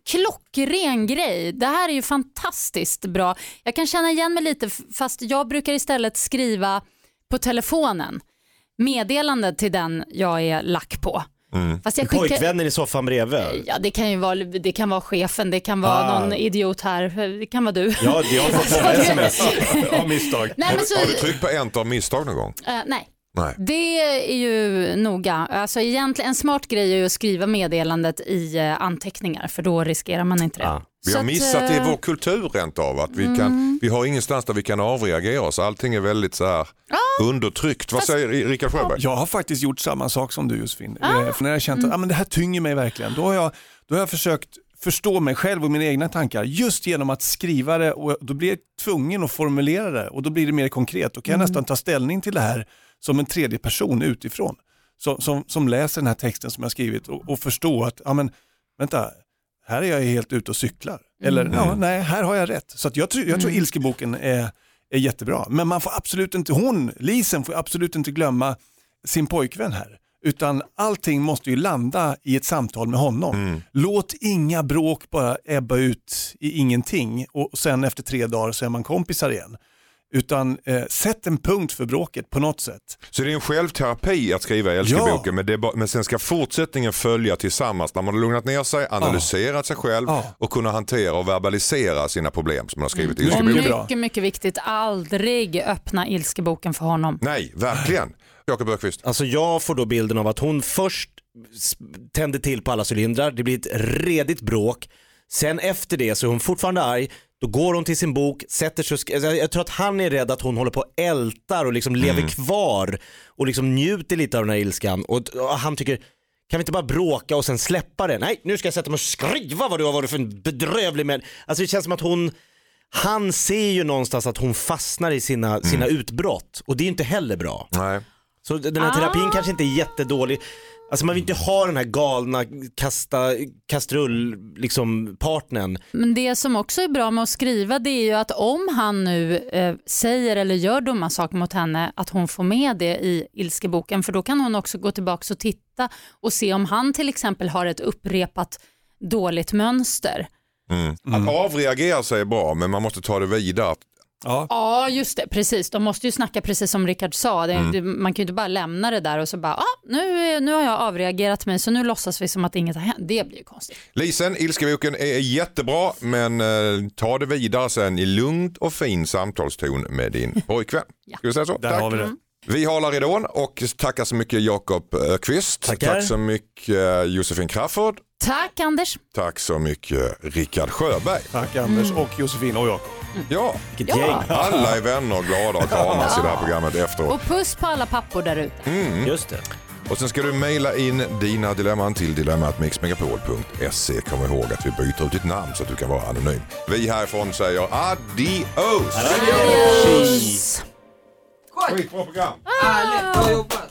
klockren grej. Det här är ju fantastiskt bra. Jag kan känna igen mig lite, fast jag brukar istället skriva på telefonen meddelande till den jag är lack på. Mm. Fast jag skickar... Pojkvännen i soffan bredvid. Ja, det kan ju vara, det kan vara chefen, det kan vara Ah. någon idiot här, det kan vara du. Ja, jag har fått många sms. Av misstag. Nej, Har, men så, har du tryckt på enter av misstag någon gång? eh, nej. Nej. Det är ju noga. Alltså egentligen en smart grej är ju att skriva meddelandet i eh, anteckningar, för då riskerar man inte det. Ja. Vi Så har att, missat det i eh, vår kultur rent av. Att vi, kan, vi har ingenstans där vi kan avreagera oss. Allting är väldigt så här undertryckt. Vad säger Rickard Sjöberg? Jag har faktiskt gjort samma sak som du Josefin. Ah. För när jag känt att ah, men det här tynger mig verkligen. Då har, jag, då har jag försökt förstå mig själv och mina egna tankar just genom att skriva det, och då blir jag tvungen att formulera det och då blir det mer konkret. Då kan jag nästan ta ställning till det här som en tredje person utifrån. Som, som, som läser den här texten som jag skrivit och, och förstå att ja, men, vänta, här är jag helt ute och cyklar. Eller Mm. ja, nej, här har jag rätt. Så att jag, tror, jag tror ilskeboken är, är jättebra. Men man får absolut inte, hon, Lisen får absolut inte glömma sin pojkvän här. Utan allting måste ju landa i ett samtal med honom. Mm. Låt inga bråk bara ebba ut i ingenting och sen efter tre dagar så är man kompisar igen. Utan eh, sätt en punkt för bråket på något sätt. Så det är en självterapi att skriva i älskeboken, Ja. men, det är bara, men sen ska fortsättningen följa tillsammans när man har lugnat ner sig, analyserat sig själv Ja. och kunna hantera och verbalisera sina problem som man har skrivit i Och ilskeboken. Mycket bra. mycket, mycket viktigt, aldrig öppna ilskeboken för honom. Nej, verkligen. Jakob Öqvist. Alltså jag får då bilden av att hon först s- tänder till på alla cylindrar, det blir ett redigt bråk. Sen efter det så är hon fortfarande arg, då går hon till sin bok, sätter sig och sk- alltså jag tror att han är rädd att hon håller på och ältar och liksom lever kvar och liksom njuter lite av den här ilskan. Och, och han tycker, kan vi inte bara bråka och sen släppa det? Nej, nu ska jag sätta mig och skriva vad du har varit för en bedrövlig män. Alltså det känns som att hon, han ser ju någonstans att hon fastnar i sina, sina utbrott och det är inte heller bra. Nej. Så den här terapin kanske inte är jättedålig. Alltså man vill inte ha den här galna kasta, kastrull liksom partnern. Men det som också är bra med att skriva, det är ju att om han nu eh, säger eller gör dumma saker mot henne, att hon får med det i ilskeboken, för då kan hon också gå tillbaka och titta och se om han till exempel har ett upprepat dåligt mönster. Mm. Att avreagera sig är bra, men man måste ta det vidare. Ja. Ja, just det, precis. De måste ju snacka precis som Rickard sa. Det, mm. det, man kan ju inte bara lämna det där och så bara, ah, nu, nu har jag avreagerat mig så nu låtsas vi som att inget har hänt. Det blir ju konstigt. Lisen, ilskeboken är jättebra, men eh, ta det vidare sen i lugnt och fin samtalston med din pojkvän. Ja. Ska vi säga så? Där Tack. har vi det. Mm. Vi håller ridån och tackar så mycket Jakob Öqvist. Tackar. Tack så mycket eh, Josefin Crafoord. Tack Anders. Tack så mycket Rickard Sjöberg. Tack Anders och Josefin och Jakob. Ja, Vilket Ja. gäng. alla är vänner och glada och kramas i det här programmet efteråt. Och puss på alla pappor där ute. Just det. Och sen ska du mejla in dina dilemman till dilemma at mixmegapol punkt se. Kom ihåg att vi byter ut ditt namn så att du kan vara anonym. Vi härifrån säger adios! Adios. Skitbra program! Härligt, bra jobbat.